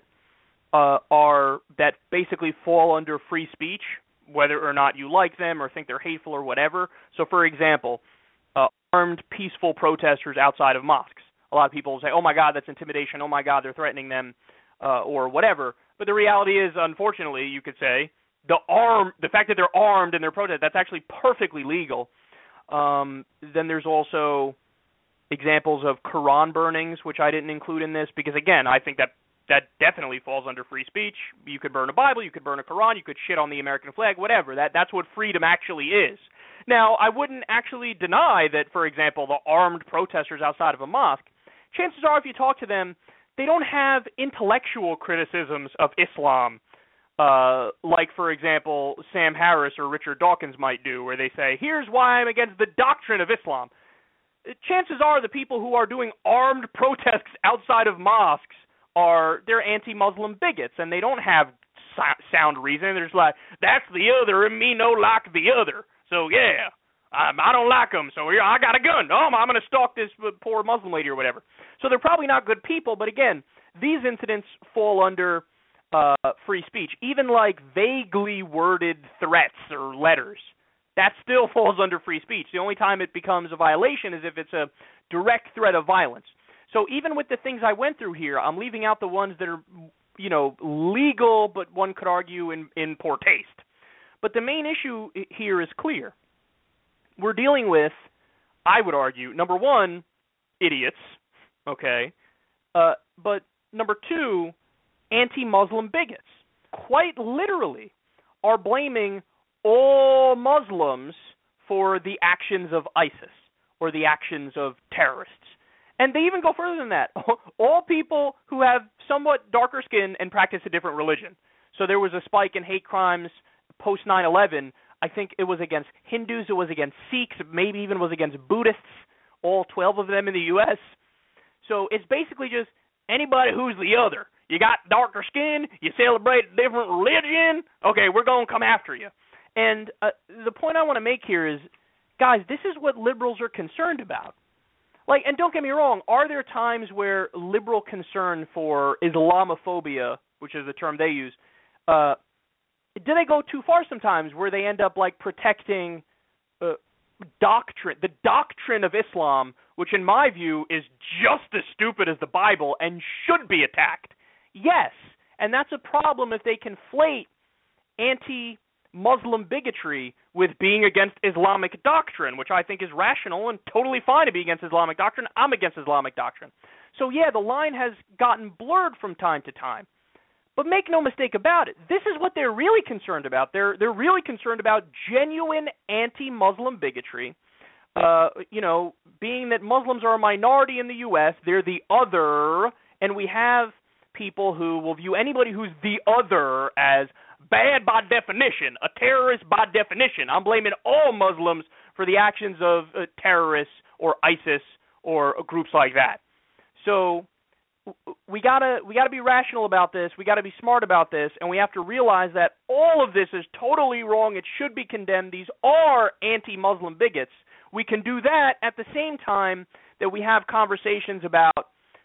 that basically fall under free speech, whether or not you like them or think they're hateful or whatever. So, for example, armed peaceful protesters outside of mosques. A lot of people say, "Oh my God, that's intimidation. Oh my God, they're threatening them," or whatever. But the reality is, unfortunately, you could say the fact that they're armed and they're protesting, that's actually perfectly legal. Then there's also examples of Quran burnings, which I didn't include in this because, again, I think that definitely falls under free speech. You could burn a Bible, you could burn a Quran, you could shit on the American flag, whatever. That's what freedom actually is. Now, I wouldn't actually deny that, for example, the armed protesters outside of a mosque, chances are if you talk to them, they don't have intellectual criticisms of Islam, like, for example, Sam Harris or Richard Dawkins might do, where they say, "Here's why I'm against the doctrine of Islam." Chances are the people who are doing armed protests outside of mosques they're anti-Muslim bigots, and they don't have sound reason. They're just like, that's the other, and me no like the other. So, yeah, I don't like them, so yeah, I got a gun. Oh, I'm going to stalk this poor Muslim lady or whatever. So they're probably not good people, but again, these incidents fall under free speech. Even like vaguely worded threats or letters, that still falls under free speech. The only time it becomes a violation is if it's a direct threat of violence. So even with the things I went through here, I'm leaving out the ones that are, legal, but one could argue in poor taste. But the main issue here is clear. We're dealing with, I would argue, number one, idiots, okay, but number two, anti-Muslim bigots. Quite literally are blaming all Muslims for the actions of ISIS or the actions of terrorists. And they even go further than that. All people who have somewhat darker skin and practice a different religion. So there was a spike in hate crimes post 9/11. I think it was against Hindus, it was against Sikhs, maybe even was against Buddhists, all 12 of them in the U.S. So it's basically just anybody who's the other. You got darker skin, you celebrate a different religion, okay, we're going to come after you. And the point I want to make here is, guys, this is what liberals are concerned about. Like, and don't get me wrong, are there times where liberal concern for Islamophobia, which is the term they use, do they go too far sometimes where they end up like protecting doctrine, the doctrine of Islam, which in my view is just as stupid as the Bible and should be attacked? Yes, and that's a problem if they conflate anti-Muslim bigotry with being against Islamic doctrine, which I think is rational and totally fine to be against Islamic doctrine. I'm against Islamic doctrine. So yeah, the line has gotten blurred from time to time. But make no mistake about it, this is what they're really concerned about. They're really concerned about genuine anti-Muslim bigotry. Being that Muslims are a minority in the U.S., they're the other, and we have people who will view anybody who's the other as bad by definition, a terrorist by definition. I'm blaming all Muslims for the actions of terrorists or ISIS or groups like that. So we gotta be rational about this. We gotta be smart about this, and we have to realize that all of this is totally wrong. It should be condemned. These are anti-Muslim bigots. We can do that at the same time that we have conversations about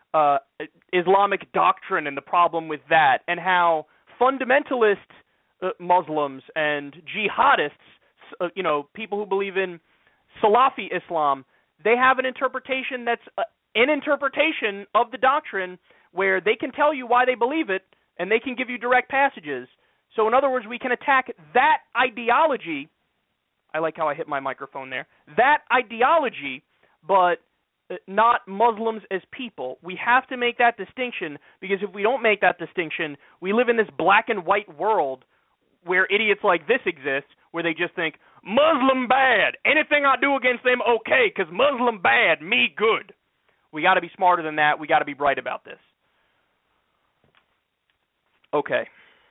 Islamic doctrine and the problem with that, and how fundamentalist Muslims and jihadists, people who believe in Salafi Islam, they have an interpretation that's an interpretation of the doctrine where they can tell you why they believe it, and they can give you direct passages. So in other words, we can attack that ideology. I like how I hit my microphone there. That ideology, but not Muslims as people. We have to make that distinction, because if we don't make that distinction, we live in this black and white world where idiots like this exist, where they just think, Muslim bad, anything I do against them, okay, because Muslim bad, me good. We got to be smarter than that. We got to be bright about this. Okay.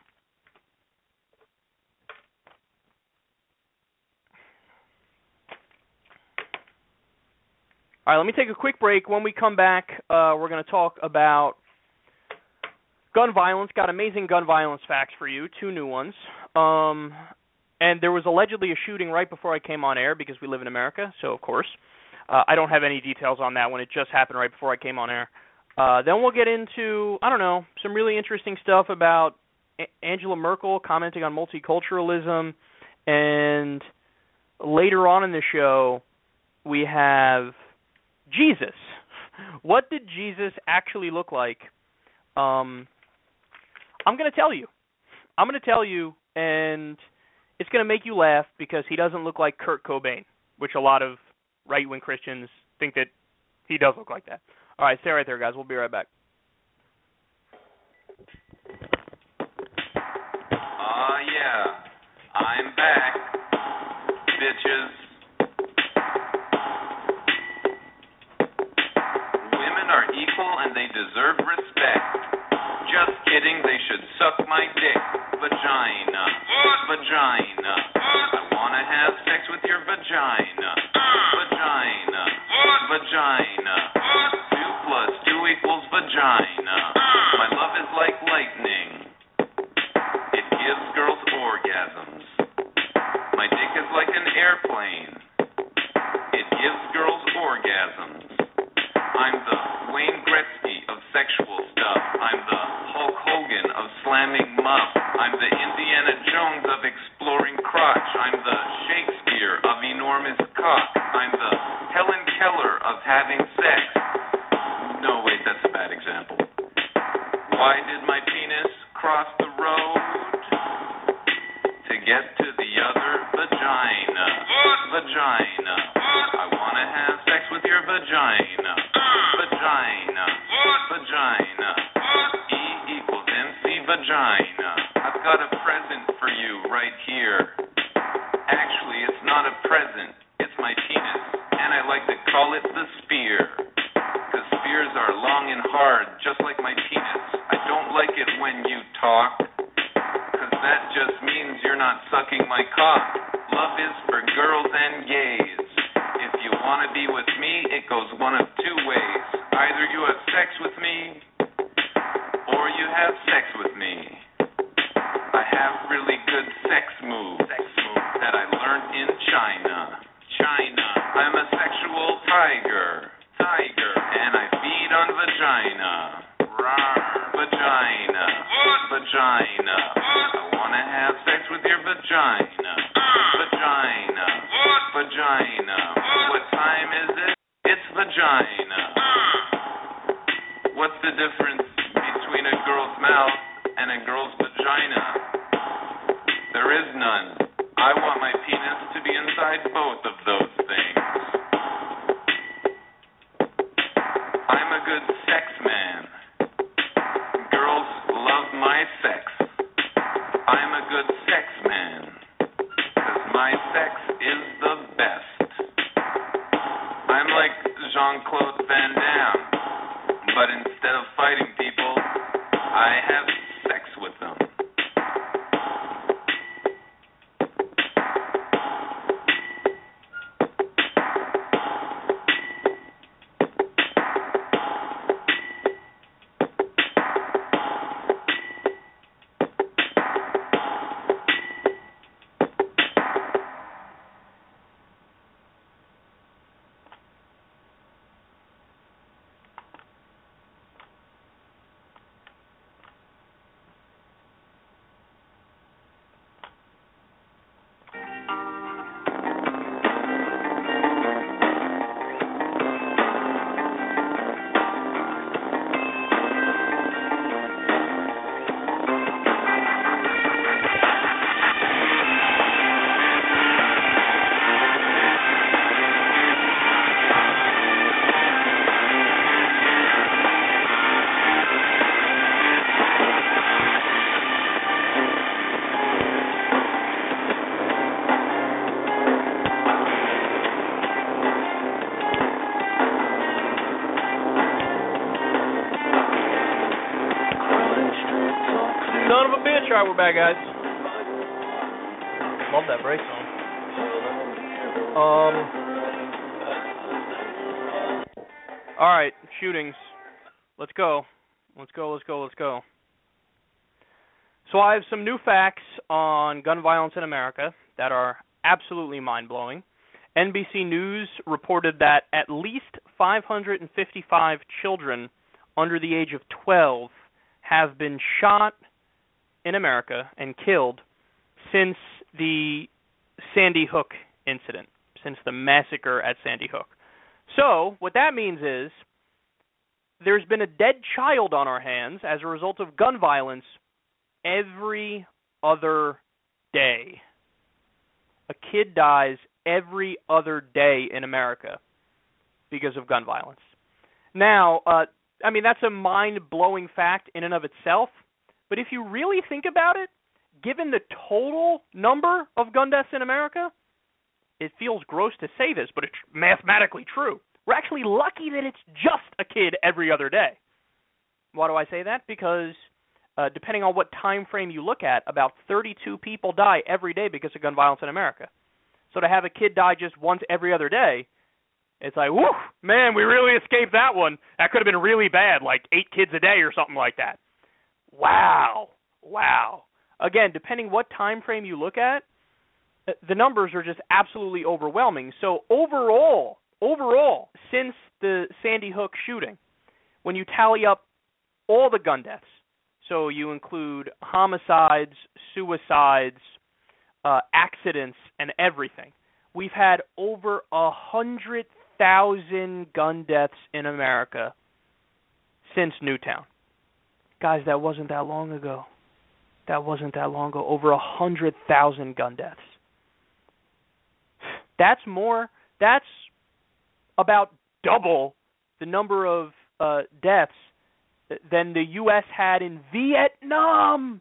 All right, let me take a quick break. When we come back, we're going to talk about gun violence. Got amazing gun violence facts for you, 2 new ones. And there was allegedly a shooting right before I came on air, because we live in America, so of course. I don't have any details on that one. It just happened right before I came on air. Then we'll get into, some really interesting stuff about Angela Merkel commenting on multiculturalism. And later on in the show, we have Jesus. What did Jesus actually look like? I'm going to tell you. And it's going to make you laugh, because he doesn't look like Kurt Cobain, which a lot of right-wing Christians think that he does look like that. All right, stay right there, guys. We'll be right back. Yeah. I'm back, bitches. Women are equal and they deserve respect. Just kidding, they should suck my dick. Vagina. Vagina. I want to have sex with your vagina. Vagina. Vagina. 2 plus 2 equals vagina. My love is like lightning. It Why did my penis cross the road? To get to the other vagina. Vagina. I want to have sex with your vagina. Vagina. Vagina. E equals MC vagina. I've got a present for you right here. Actually, it's not a present. It's my penis. And I like to call it the spear. Because spears are long and hard, just like my penis. I don't like it when you talk. Because that just means you're not sucking my cock. Love is for girls and gays. If you want to be with me, it goes one of two ways. Either you have sex with me, or you have sex with me. I have really good sex moves that I learned in China. I'm a sexual tiger, and I feed on vagina. Vagina. I want to have sex with your vagina. Vagina. What time is it? It's vagina. What's the difference between a girl's mouth and a girl's vagina? There is none. I want my penis to be inside both of those things. I'm a good sex man. Girls love my sex. I'm a good sex man. 'Cause my sex is the best. I'm like Jean-Claude Van Damme. But instead of fighting people, I have sex with them. All right, we're back, guys. Love that break song. All right, shootings. Let's go. So I have some new facts on gun violence in America that are absolutely mind-blowing. NBC News reported that at least 555 children under the age of 12 have been shot in America and killed since the Sandy Hook incident, since the massacre at Sandy Hook. So what that means is there's been a dead child on our hands as a result of gun violence every other day. A kid dies every other day in America because of gun violence. Now, that's a mind-blowing fact in and of itself. But if you really think about it, given the total number of gun deaths in America, it feels gross to say this, but it's mathematically true. We're actually lucky that it's just a kid every other day. Why do I say that? Because depending on what time frame you look at, about 32 people die every day because of gun violence in America. So to have a kid die just once every other day, it's like, whew, man, we really escaped that one. That could have been really bad, like 8 kids a day or something like that. Wow. Again, depending what time frame you look at, the numbers are just absolutely overwhelming. So overall, since the Sandy Hook shooting, when you tally up all the gun deaths, so you include homicides, suicides, accidents, and everything, we've had over 100,000 gun deaths in America since Newtown. Guys, that wasn't that long ago. Over 100,000 gun deaths. That's about double the number of deaths than the U.S. had in Vietnam.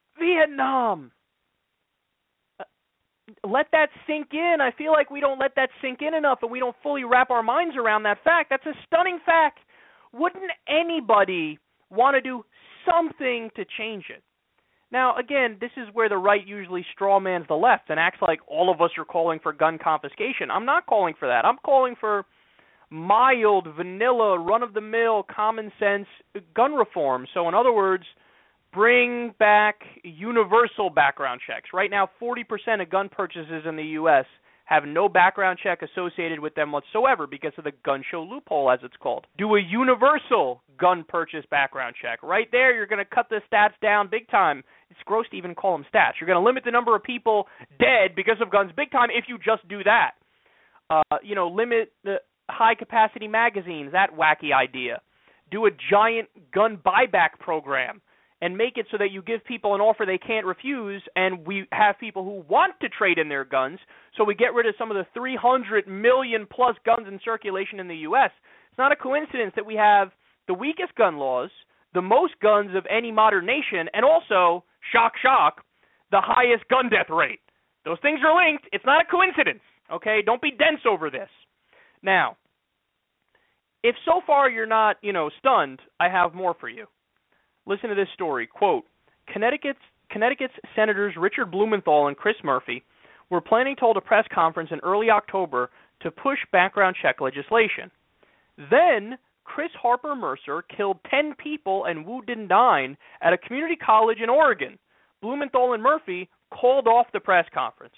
Let that sink in. I feel like we don't let that sink in enough, and we don't fully wrap our minds around that fact. That's a stunning fact. Wouldn't anybody want to do something to change it? Now, again, this is where the right usually strawmans the left and acts like all of us are calling for gun confiscation. I'm not calling for that. I'm calling for mild, vanilla, run-of-the-mill, common-sense gun reform. So, in other words, bring back universal background checks. Right now, 40% of gun purchases in the U.S. have no background check associated with them whatsoever because of the gun show loophole, as it's called. Do a universal gun purchase background check. Right there, you're going to cut the stats down big time. It's gross to even call them stats. You're going to limit the number of people dead because of guns big time if you just do that. Limit the high-capacity magazines, that wacky idea. Do a giant gun buyback program and make it so that you give people an offer they can't refuse, and we have people who want to trade in their guns, so we get rid of some of the 300 million-plus guns in circulation in the U.S. It's not a coincidence that we have the weakest gun laws, the most guns of any modern nation, and also, shock, shock, the highest gun death rate. Those things are linked. It's not a coincidence, okay? Don't be dense over this. Now, if so far you're not, stunned, I have more for you. Listen to this story. Quote, Connecticut's Senators Richard Blumenthal and Chris Murphy were planning to hold a press conference in early October to push background check legislation. Then, Chris Harper Mercer killed 10 people and wounded 9 at a community college in Oregon. Blumenthal and Murphy called off the press conference.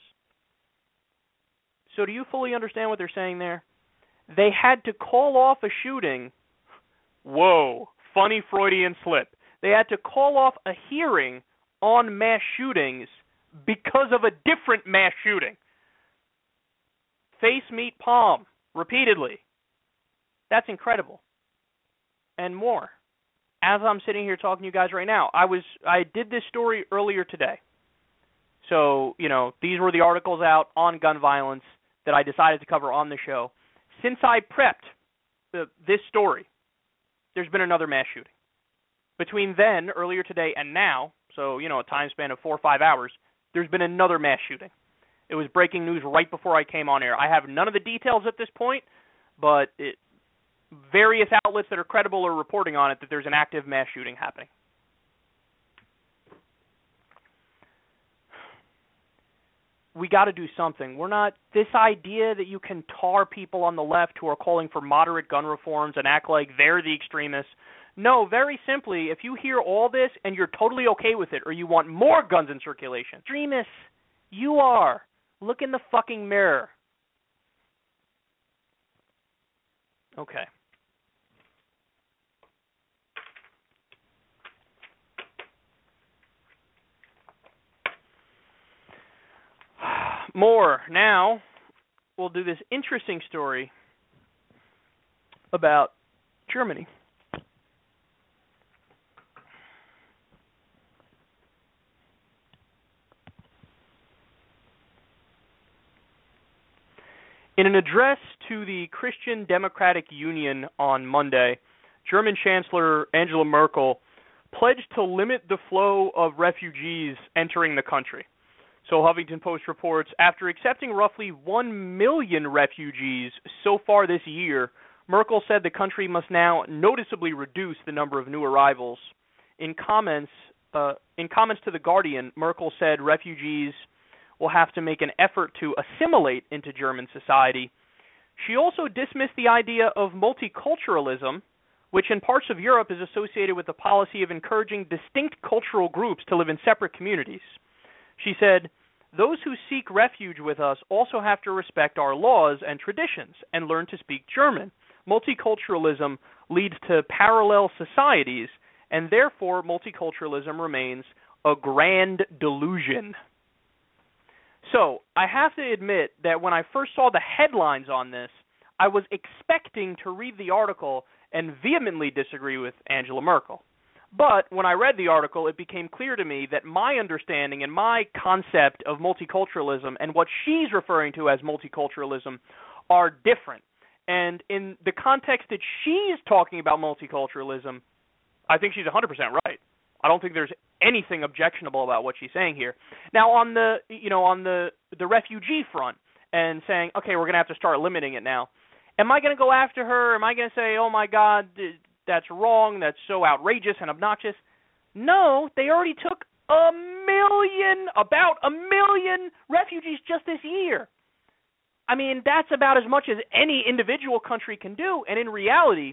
So do you fully understand what they're saying there? They had to call off a shooting. Whoa, funny Freudian slip. They had to call off a hearing on mass shootings because of a different mass shooting. Face meet palm, repeatedly. That's incredible. And more. As I'm sitting here talking to you guys right now, I did this story earlier today. So, these were the articles out on gun violence that I decided to cover on the show. Since I prepped this story, there's been another mass shooting. Between then, earlier today, and now, so, a time span of 4 or 5 hours, there's been another mass shooting. It was breaking news right before I came on air. I have none of the details at this point, but various outlets that are credible are reporting on it that there's an active mass shooting happening. We got to do something. This idea that you can tar people on the left who are calling for moderate gun reforms and act like they're the extremists. No, very simply, if you hear all this and you're totally okay with it or you want more guns in circulation, extremists, you are. Look in the fucking mirror. Okay. More. Now, we'll do this interesting story about Germany. In an address to the Christian Democratic Union on Monday, German Chancellor Angela Merkel pledged to limit the flow of refugees entering the country. So Huffington Post reports, after accepting roughly 1 million refugees so far this year, Merkel said the country must now noticeably reduce the number of new arrivals. In comments to The Guardian, Merkel said refugees will have to make an effort to assimilate into German society. She also dismissed the idea of multiculturalism, which in parts of Europe is associated with the policy of encouraging distinct cultural groups to live in separate communities. She said, "Those who seek refuge with us also have to respect our laws and traditions and learn to speak German. Multiculturalism leads to parallel societies, and therefore multiculturalism remains a grand delusion." So, I have to admit that when I first saw the headlines on this, I was expecting to read the article and vehemently disagree with Angela Merkel. But when I read the article, it became clear to me that my understanding and my concept of multiculturalism and what she's referring to as multiculturalism are different. And in the context that she's talking about multiculturalism, I think she's 100% right. I don't think there's anything objectionable about what she's saying here. Now, on the refugee front and saying, okay, we're going to have to start limiting it now, am I going to go after her? Am I going to say, oh, my God, that's wrong, that's so outrageous and obnoxious? No, they already took about a million refugees just this year. I mean, that's about as much as any individual country can do. And in reality,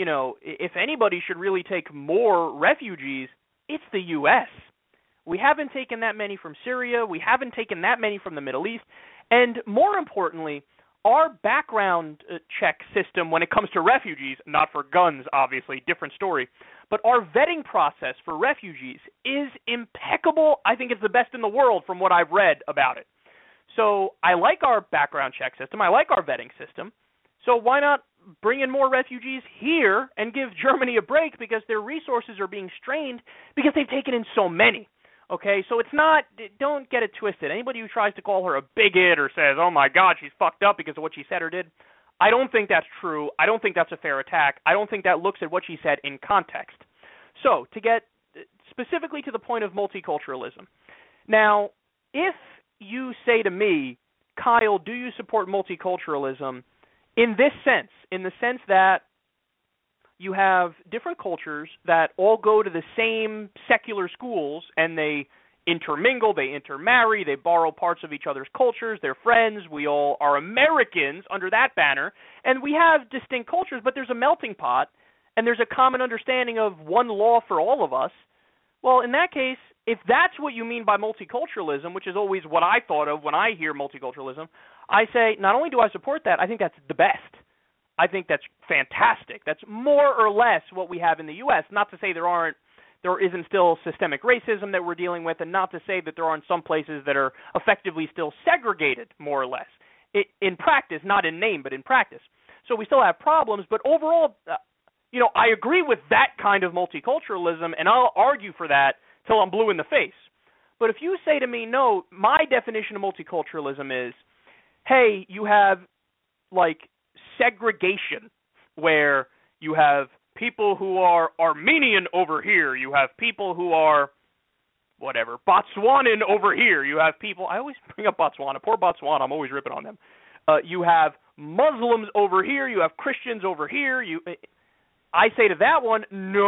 if anybody should really take more refugees, it's the U.S. We haven't taken that many from Syria. We haven't taken that many from the Middle East. And more importantly, our background check system when it comes to refugees, not for guns, obviously, different story, but our vetting process for refugees is impeccable. I think it's the best in the world from what I've read about it. So I like our background check system. I like our vetting system. So why not bring in more refugees here and give Germany a break because their resources are being strained because they've taken in so many? Okay, so it's not, don't get it twisted. Anybody who tries to call her a bigot or says, oh my God, she's fucked up because of what she said or did, I don't think that's true. I don't think that's a fair attack. I don't think that looks at what she said in context. So, to get specifically to the point of multiculturalism. Now, if you say to me, Kyle, do you support multiculturalism in this sense, in the sense that you have different cultures that all go to the same secular schools and they intermingle, they intermarry, they borrow parts of each other's cultures, they're friends, we all are Americans under that banner, and we have distinct cultures, but there's a melting pot and there's a common understanding of one law for all of us. Well, in that case, if that's what you mean by multiculturalism, which is always what I thought of when I hear multiculturalism, I say not only do I support that, I think that's the best. I think that's fantastic. That's more or less what we have in the U.S. Not to say there isn't still systemic racism that we're dealing with, and not to say that there aren't some places that are effectively still segregated, more or less, in practice, not in name, but in practice. So we still have problems, but overall, I agree with that kind of multiculturalism, and I'll argue for that till I'm blue in the face. But if you say to me, no, my definition of multiculturalism is, hey, you have, segregation, where you have people who are Armenian over here, you have people who are, Botswanan over here, you have people, I always bring up Botswana, poor Botswana, I'm always ripping on them. You have Muslims over here, you have Christians over here, I say to that one,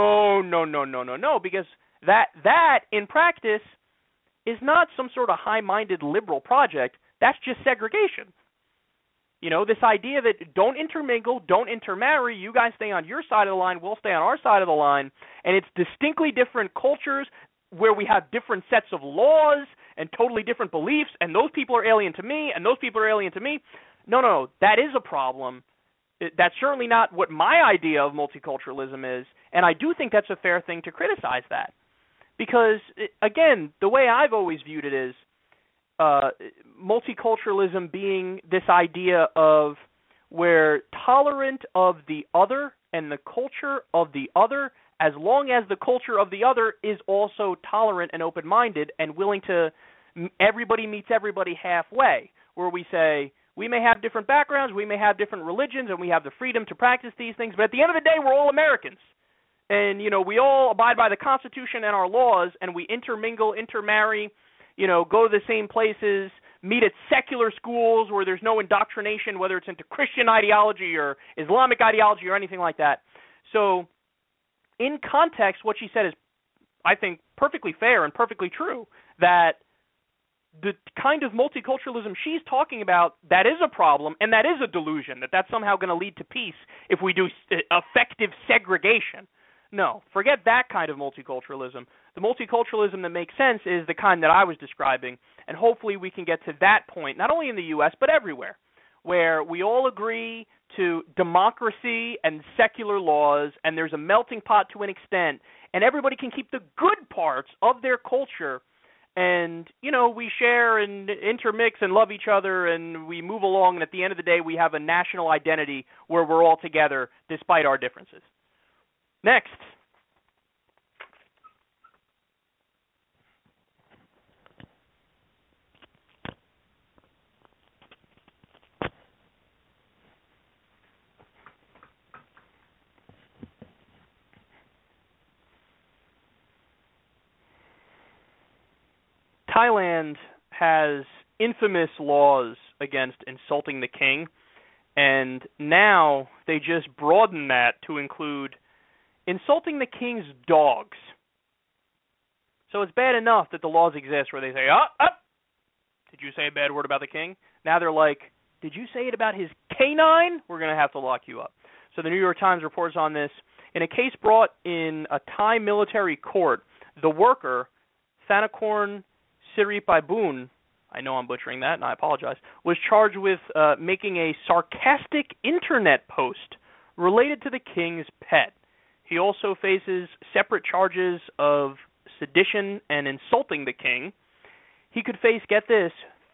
no, because that in practice is not some sort of high-minded liberal project, that's just segregation. This idea that don't intermingle, don't intermarry, you guys stay on your side of the line, we'll stay on our side of the line, and it's distinctly different cultures where we have different sets of laws and totally different beliefs, and those people are alien to me, and those people are alien to me. No, that is a problem. That's certainly not what my idea of multiculturalism is, and I do think that's a fair thing to criticize that. Because, again, the way I've always viewed it is, multiculturalism being this idea of we're tolerant of the other and the culture of the other as long as the culture of the other is also tolerant and open-minded and willing to everybody meets everybody halfway, where we say we may have different backgrounds, we may have different religions, and we have the freedom to practice these things, but at the end of the day, we're all Americans. And, we all abide by the Constitution and our laws, and we intermingle, intermarry, go to the same places, meet at secular schools where there's no indoctrination, whether it's into Christian ideology or Islamic ideology or anything like that. So in context, what she said is, I think, perfectly fair and perfectly true, that the kind of multiculturalism she's talking about, that is a problem and that is a delusion, that's somehow going to lead to peace if we do effective segregation. No, forget that kind of multiculturalism. The multiculturalism that makes sense is the kind that I was describing, and hopefully we can get to that point, not only in the U.S., but everywhere, where we all agree to democracy and secular laws, and there's a melting pot to an extent, and everybody can keep the good parts of their culture, and, we share and intermix and love each other, and we move along, and at the end of the day, we have a national identity where we're all together despite our differences. Next, Thailand has infamous laws against insulting the king, and now they just broaden that to include insulting the king's dogs. So it's bad enough that the laws exist where they say, did you say a bad word about the king? Now they're like, did you say it about his canine? We're going to have to lock you up. So the New York Times reports on this. In a case brought in a Thai military court, the worker, Thanakorn Siripaibun, I know I'm butchering that, and I apologize, was charged with making a sarcastic internet post related to the king's pet. He also faces separate charges of sedition and insulting the king. He could face, get this,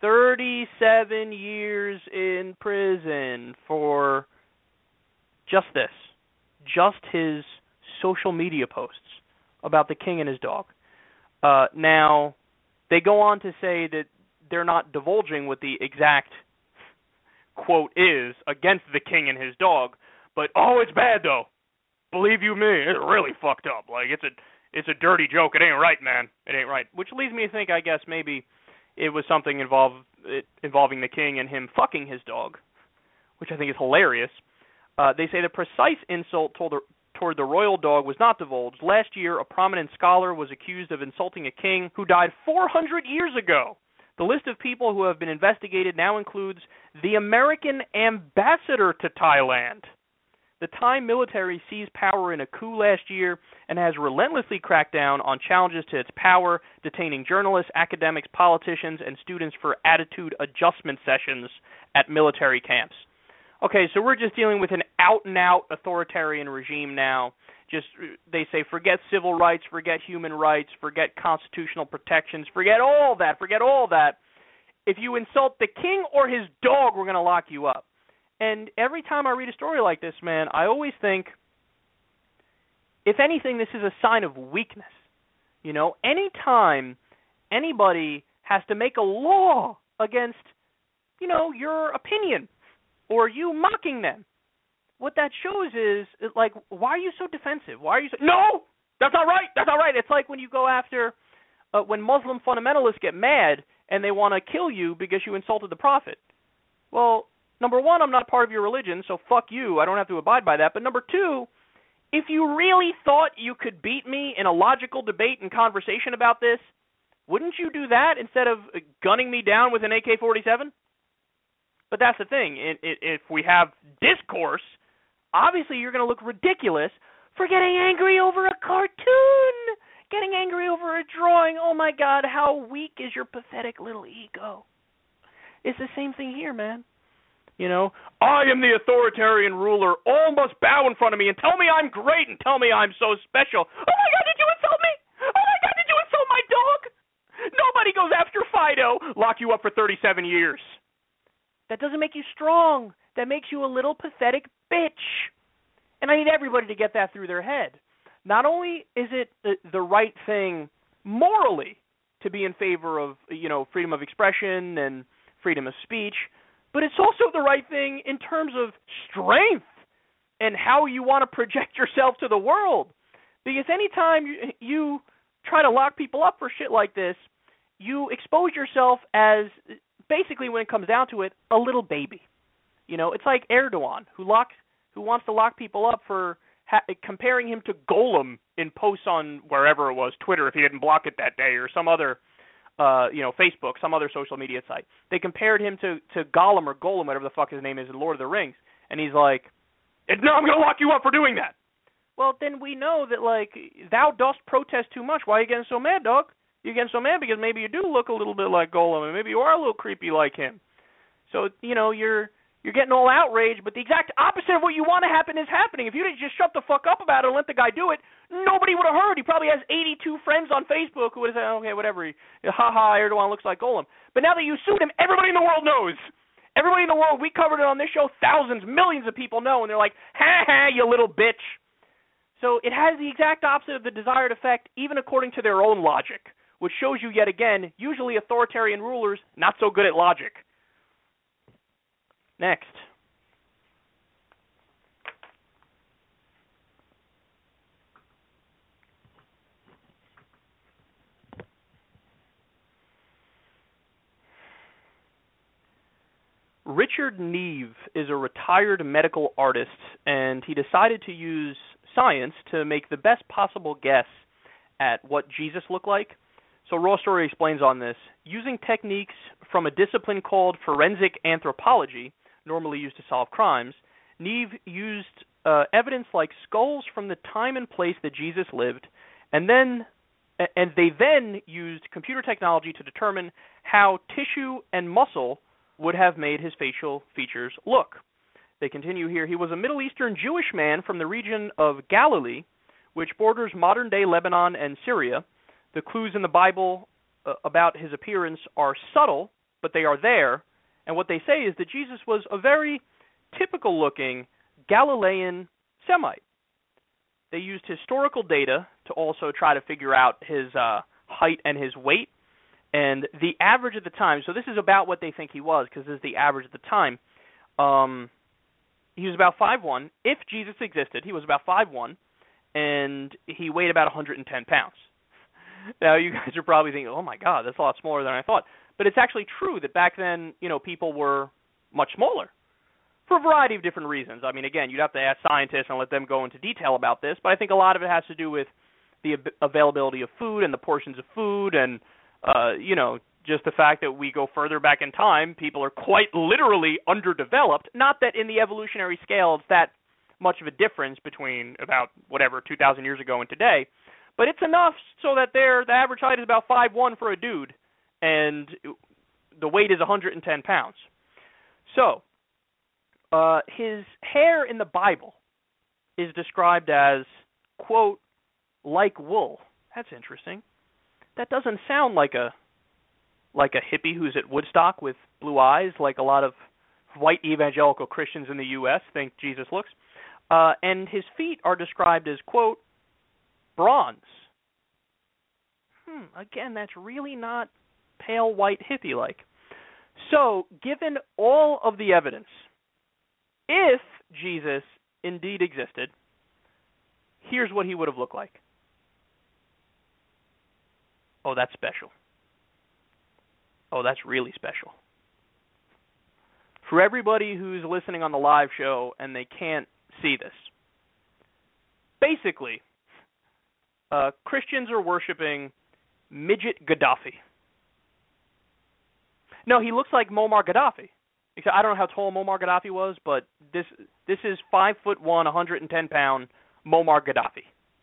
37 years in prison for just this, just his social media posts about the king and his dog. Now, they go on to say that they're not divulging what the exact quote is against the king and his dog, but it's bad though. Believe you me, it's really fucked up. Like it's a dirty joke. It ain't right, man. It ain't right. Which leads me to think, I guess maybe it was something involving the king and him fucking his dog, which I think is hilarious. They say the precise insult toward the royal dog was not divulged. Last year, a prominent scholar was accused of insulting a king who died 400 years ago. The list of people who have been investigated now includes the American ambassador to Thailand. The Thai military seized power in a coup last year and has relentlessly cracked down on challenges to its power, detaining journalists, academics, politicians, and students for attitude adjustment sessions at military camps. Okay, so we're just dealing with an out-and-out authoritarian regime now. Just, they say, forget civil rights, forget human rights, forget constitutional protections, forget all that. If you insult the king or his dog, we're going to lock you up. And every time I read a story like this, man, I always think, if anything, this is a sign of weakness. You know, anytime anybody has to make a law against, your opinion or you mocking them, what that shows is, like, why are you so defensive? Why are you so... No! That's not right! That's not right! It's like when you go after... when Muslim fundamentalists get mad and they want to kill you because you insulted the prophet. Well, number one, I'm not a part of your religion, so fuck you. I don't have to abide by that. But number two, if you really thought you could beat me in a logical debate and conversation about this, wouldn't you do that instead of gunning me down with an AK-47? But that's the thing. If we have discourse, obviously you're going to look ridiculous for getting angry over a cartoon, getting angry over a drawing. Oh, my God, how weak is your pathetic little ego? It's the same thing here, man. I am the authoritarian ruler. All must bow in front of me and tell me I'm great and tell me I'm so special. Oh, my God, did you insult me? Oh, my God, did you insult my dog? Nobody goes after Fido. Lock you up for 37 years. That doesn't make you strong. That makes you a little pathetic bitch. And I need everybody to get that through their head. Not only is it the right thing morally to be in favor of, freedom of expression and freedom of speech, but it's also the right thing in terms of strength and how you want to project yourself to the world. Because anytime you try to lock people up for shit like this, you expose yourself as, basically when it comes down to it, a little baby. It's like Erdogan, who wants to lock people up for comparing him to Golem in posts on wherever it was, Twitter, if he didn't block it that day, or some other, Facebook, some other social media site. They compared him to Gollum or Golem, whatever the fuck his name is in Lord of the Rings. And he's like, no, I'm going to lock you up for doing that. Well, then we know that, like, thou dost protest too much. Why are you getting so mad, dog? You're getting so mad because maybe you do look a little bit like Golem, and maybe you are a little creepy like him. So, you're getting all outraged, but the exact opposite of what you want to happen is happening. If you didn't just shut the fuck up about it and let the guy do it, nobody would have heard. He probably has 82 friends on Facebook who would have said, okay, whatever. Ha-ha, Erdogan looks like Golem. But now that you sued him, everybody in the world knows. Everybody in the world, we covered it on this show, thousands, millions of people know, and they're like, ha-ha, you little bitch. So it has the exact opposite of the desired effect, even according to their own logic, which shows you yet again, usually authoritarian rulers, not so good at logic. Next. Richard Neve is a retired medical artist, and he decided to use science to make the best possible guess at what Jesus looked like. So Raw Story explains on this. Using techniques from a discipline called forensic anthropology, normally used to solve crimes, Neve used evidence like skulls from the time and place that Jesus lived, and they then used computer technology to determine how tissue and muscle would have made his facial features look. They continue here. He was a Middle Eastern Jewish man from the region of Galilee, which borders modern-day Lebanon and Syria. The clues in the Bible about his appearance are subtle, but they are there. And what they say is that Jesus was a very typical-looking Galilean Semite. They used historical data to also try to figure out his height and his weight. And the average at the time, so this is about what they think he was, because this is the average at the time. He was about 5'1". If Jesus existed, he was about 5'1", and he weighed about 110 pounds. Now, you guys are probably thinking, oh, my God, that's a lot smaller than I thought. But it's actually true that back then, people were much smaller for a variety of different reasons. I mean, again, you'd have to ask scientists and let them go into detail about this, but I think a lot of it has to do with the availability of food and the portions of food and, just the fact that we go further back in time, people are quite literally underdeveloped. Not that in the evolutionary scale it's that much of a difference between about, 2,000 years ago and today, but it's enough so that the average height is about 5'1" for a dude, and the weight is 110 pounds. So, his hair in the Bible is described as, quote, like wool. That's interesting. That doesn't sound like a hippie who's at Woodstock with blue eyes, like a lot of white evangelical Christians in the U.S. think Jesus looks. And his feet are described as, quote, bronze. Again, that's really not pale white hippie-like. So, given all of the evidence, if Jesus indeed existed, here's what he would have looked like. Oh, that's special. Oh, that's really special. For everybody who's listening on the live show and they can't see this, basically, Christians are worshiping Midget Gaddafi. No, he looks like Muammar Gaddafi. I don't know how tall Muammar Gaddafi was, but this is 5'1", 110-pound Muammar Gaddafi.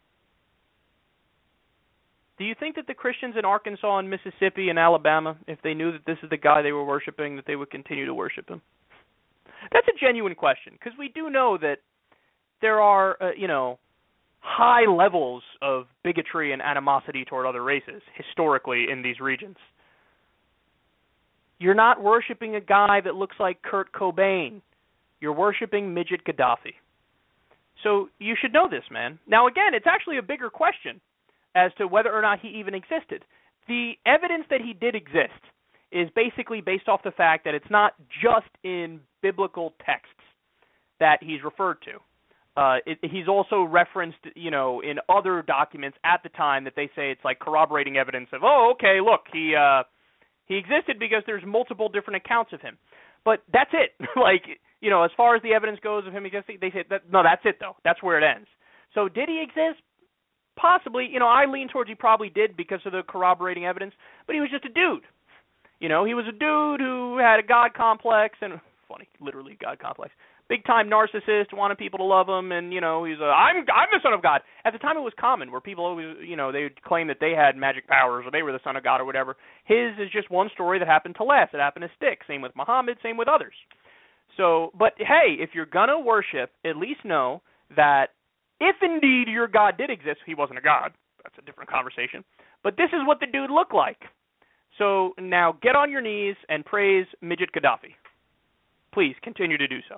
Do you think that the Christians in Arkansas and Mississippi and Alabama, if they knew that this is the guy they were worshiping, that they would continue to worship him? That's a genuine question, because we do know that there are, high levels of bigotry and animosity toward other races, historically, in these regions. You're not worshiping a guy that looks like Kurt Cobain. You're worshiping Midget Gaddafi. So you should know this, man. Now, again, it's actually a bigger question as to whether or not he even existed. The evidence that he did exist is basically based off the fact that it's not just in biblical texts that he's referred to. He's also referenced, in other documents at the time that they say it's like corroborating evidence of, okay, look, he existed because there's multiple different accounts of him. But that's it. As far as the evidence goes of him existing, they say, no, that's it, though. That's where it ends. So did he exist? Possibly. I lean towards he probably did because of the corroborating evidence, but he was just a dude. He was a dude who had a God complex, and funny, literally God complex. Big-time narcissist, wanted people to love him, and, he's I'm the son of God. At the time, it was common where people always, they would claim that they had magic powers or they were the son of God or whatever. His is just one story that happened to last. It happened to stick. Same with Muhammad, same with others. So, but hey, if you're going to worship, at least know that if indeed your God did exist, he wasn't a God. That's a different conversation. But this is what the dude looked like. So now get on your knees and praise Midget Gaddafi. Please continue to do so.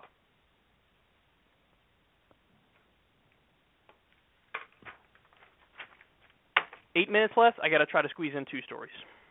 Eight minutes left. I got to try to squeeze in two stories.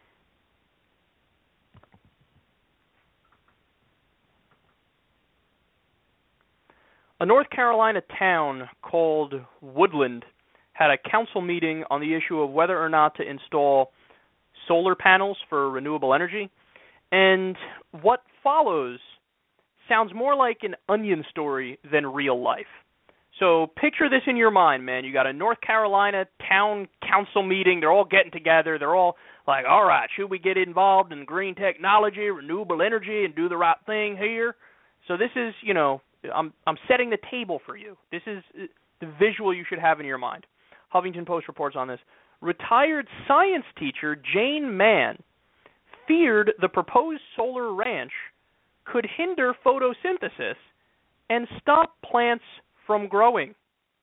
A North Carolina town called Woodland had a council meeting on the issue of whether or not to install solar panels for renewable energy. And what follows sounds more like an Onion story than real life. So picture this in your mind, man. You got a North Carolina town council meeting. They're all getting together. They're all like, all right, should we get involved in green technology, renewable energy, and do the right thing here? So this is, I'm setting the table for you. This is the visual you should have in your mind. Huffington Post reports on this. Retired science teacher Jane Mann feared the proposed solar ranch could hinder photosynthesis and stop plants from growing.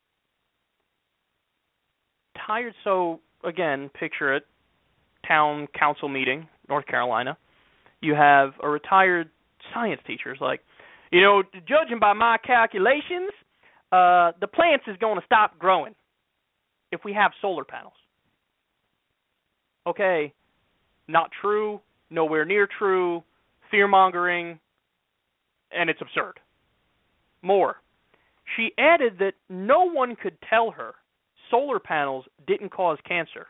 So again, picture it, town council meeting, North Carolina. You have a retired science teacher. It's like, judging by my calculations, the plants is going to stop growing if we have solar panels. Okay, not true, nowhere near true, fear-mongering, and it's absurd. More. She added that no one could tell her solar panels didn't cause cancer.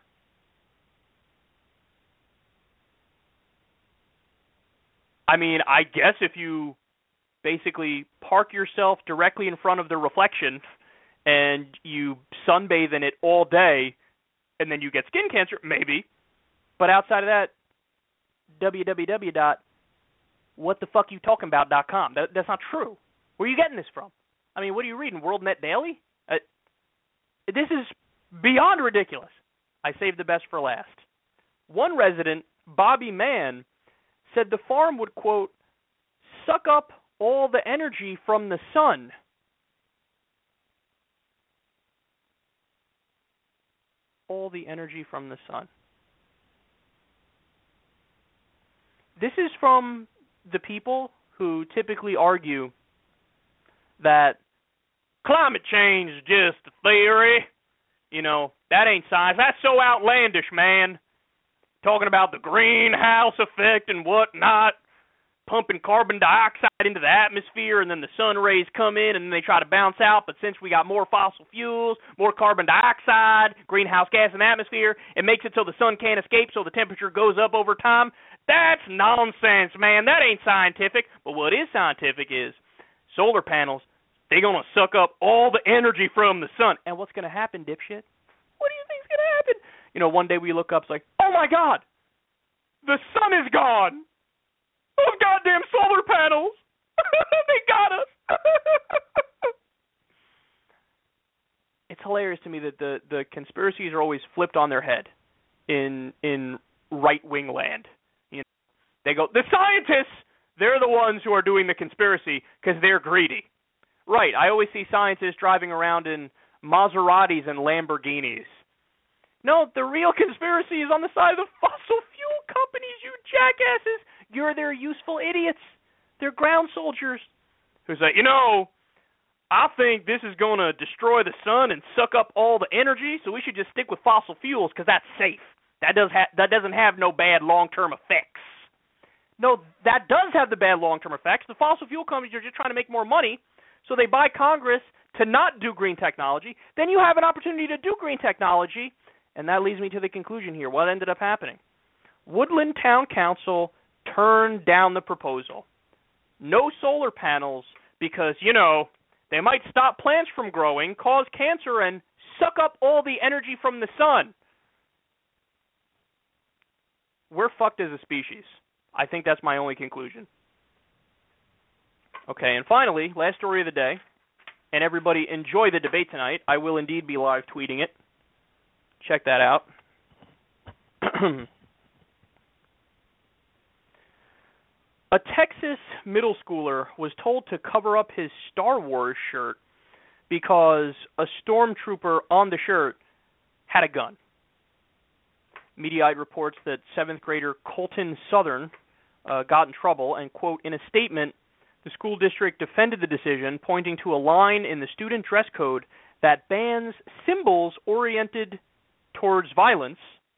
I mean, I guess if you basically park yourself directly in front of the reflection and you sunbathe in it all day and then you get skin cancer, maybe. But outside of that, www.whatthefuckyoutalkingabout.com. That's not true. Where are you getting this from? I mean, what are you reading, WorldNet Daily? This is beyond ridiculous. I saved the best for last. One resident, Bobby Mann, said the farm would, quote, suck up all the energy from the sun. All the energy from the sun. This is from the people who typically argue that climate change is just a theory. That ain't science. That's so outlandish, man. Talking about the greenhouse effect and whatnot, pumping carbon dioxide into the atmosphere, and then the sun rays come in, and then they try to bounce out. But since we got more fossil fuels, more carbon dioxide, greenhouse gas in the atmosphere, it makes it so the sun can't escape, so the temperature goes up over time. That's nonsense, man. That ain't scientific. But what is scientific is solar panels, they're going to suck up all the energy from the sun. And what's going to happen, dipshit? What do you think's going to happen? One day we look up, it's like, oh my God, the sun is gone. Those goddamn solar panels. They got us. It's hilarious to me that the conspiracies are always flipped on their head in right-wing land. They go, the scientists, they're the ones who are doing the conspiracy because they're greedy. Right, I always see scientists driving around in Maseratis and Lamborghinis. No, the real conspiracy is on the side of the fossil fuel companies, you jackasses. You're their useful idiots. They're ground soldiers who say, I think this is going to destroy the sun and suck up all the energy, so we should just stick with fossil fuels because that's safe. That doesn't have no bad long-term effects. No, that does have the bad long-term effects. The fossil fuel companies are just trying to make more money, so they buy Congress to not do green technology. Then you have an opportunity to do green technology, and that leads me to the conclusion here. What ended up happening? Woodland Town Council turned down the proposal. No solar panels because, they might stop plants from growing, cause cancer, and suck up all the energy from the sun. We're fucked as a species. I think that's my only conclusion. Okay, and finally, last story of the day, and everybody enjoy the debate tonight. I will indeed be live tweeting it. Check that out. A Texas middle schooler was told to cover up his Star Wars shirt because a stormtrooper on the shirt had a gun. Mediaite reports that 7th grader Colton Southern got in trouble and, quote, in a statement, the school district defended the decision, pointing to a line in the student dress code that bans symbols oriented towards violence.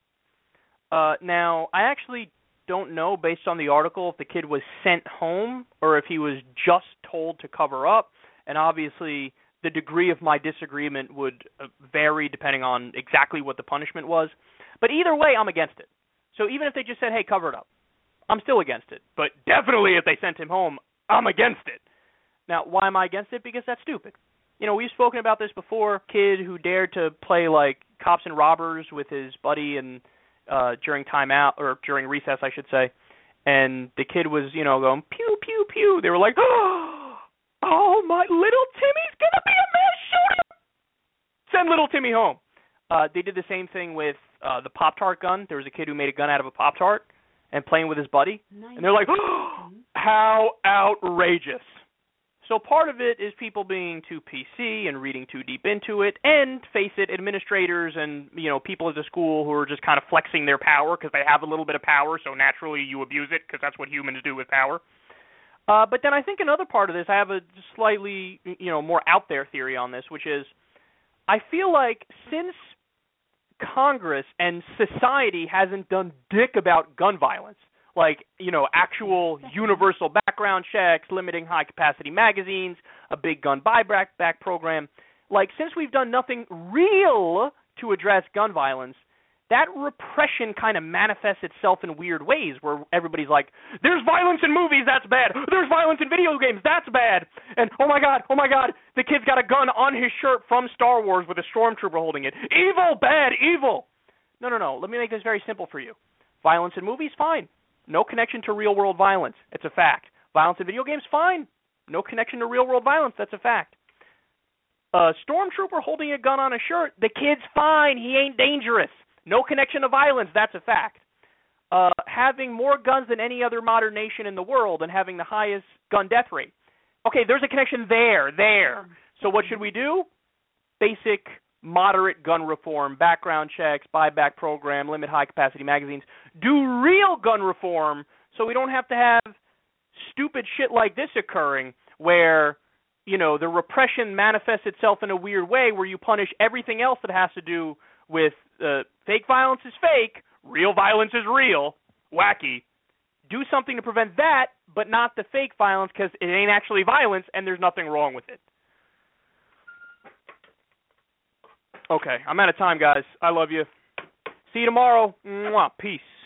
Now, I actually don't know, based on the article, if the kid was sent home or if he was just told to cover up. And obviously, the degree of my disagreement would vary depending on exactly what the punishment was. But either way, I'm against it. So even if they just said, hey, cover it up, I'm still against it. But definitely if they sent him home, I'm against it. Now, why am I against it? Because that's stupid. You know, we've spoken about this before. Kid who dared to play like cops and robbers with his buddy and during timeout, or during recess, I should say. And the kid was, you know, going pew pew pew. They were like, "Oh, my little Timmy's gonna be a mass shooter. Send little Timmy home." They did the same thing with the Pop-Tart gun. There was a kid who made a gun out of a Pop-Tart and playing with his buddy. Nice. And they're like, how outrageous. So part of it is people being too PC and reading too deep into it, and face it, administrators and, you know, people at the school who are just kind of flexing their power because they have a little bit of power, so naturally you abuse it because that's what humans do with power. But then I think another part of this, I have a slightly, you know, more out there theory on this, which is I feel like since Congress and society hasn't done dick about gun violence, like, you know, actual universal background checks, limiting high-capacity magazines, a big gun buyback program. Like, since we've done nothing real to address gun violence, that repression kind of manifests itself in weird ways where everybody's like, there's violence in movies, that's bad. There's violence in video games, that's bad. And, oh, my God, the kid's got a gun on his shirt from Star Wars with a stormtrooper holding it. Evil, bad, evil. No. Let me make this very simple for you. Violence in movies, fine. No connection to real-world violence. It's a fact. Violence in video games, fine. No connection to real-world violence. That's a fact. Stormtrooper holding a gun on a shirt, the kid's fine. He ain't dangerous. No connection to violence. That's a fact. Having more guns than any other modern nation in the world and having the highest gun death rate. Okay, there's a connection there. So what should we do? Basic moderate gun reform, background checks, buyback program, limit high-capacity magazines. Do real gun reform so we don't have to have stupid shit like this occurring where, you know, the repression manifests itself in a weird way where you punish everything else that has to do with fake violence is fake, real violence is real, wacky. Do something to prevent that, but not the fake violence because it ain't actually violence and there's nothing wrong with it. Okay, I'm out of time, guys. I love you. See you tomorrow. Mwah. Peace.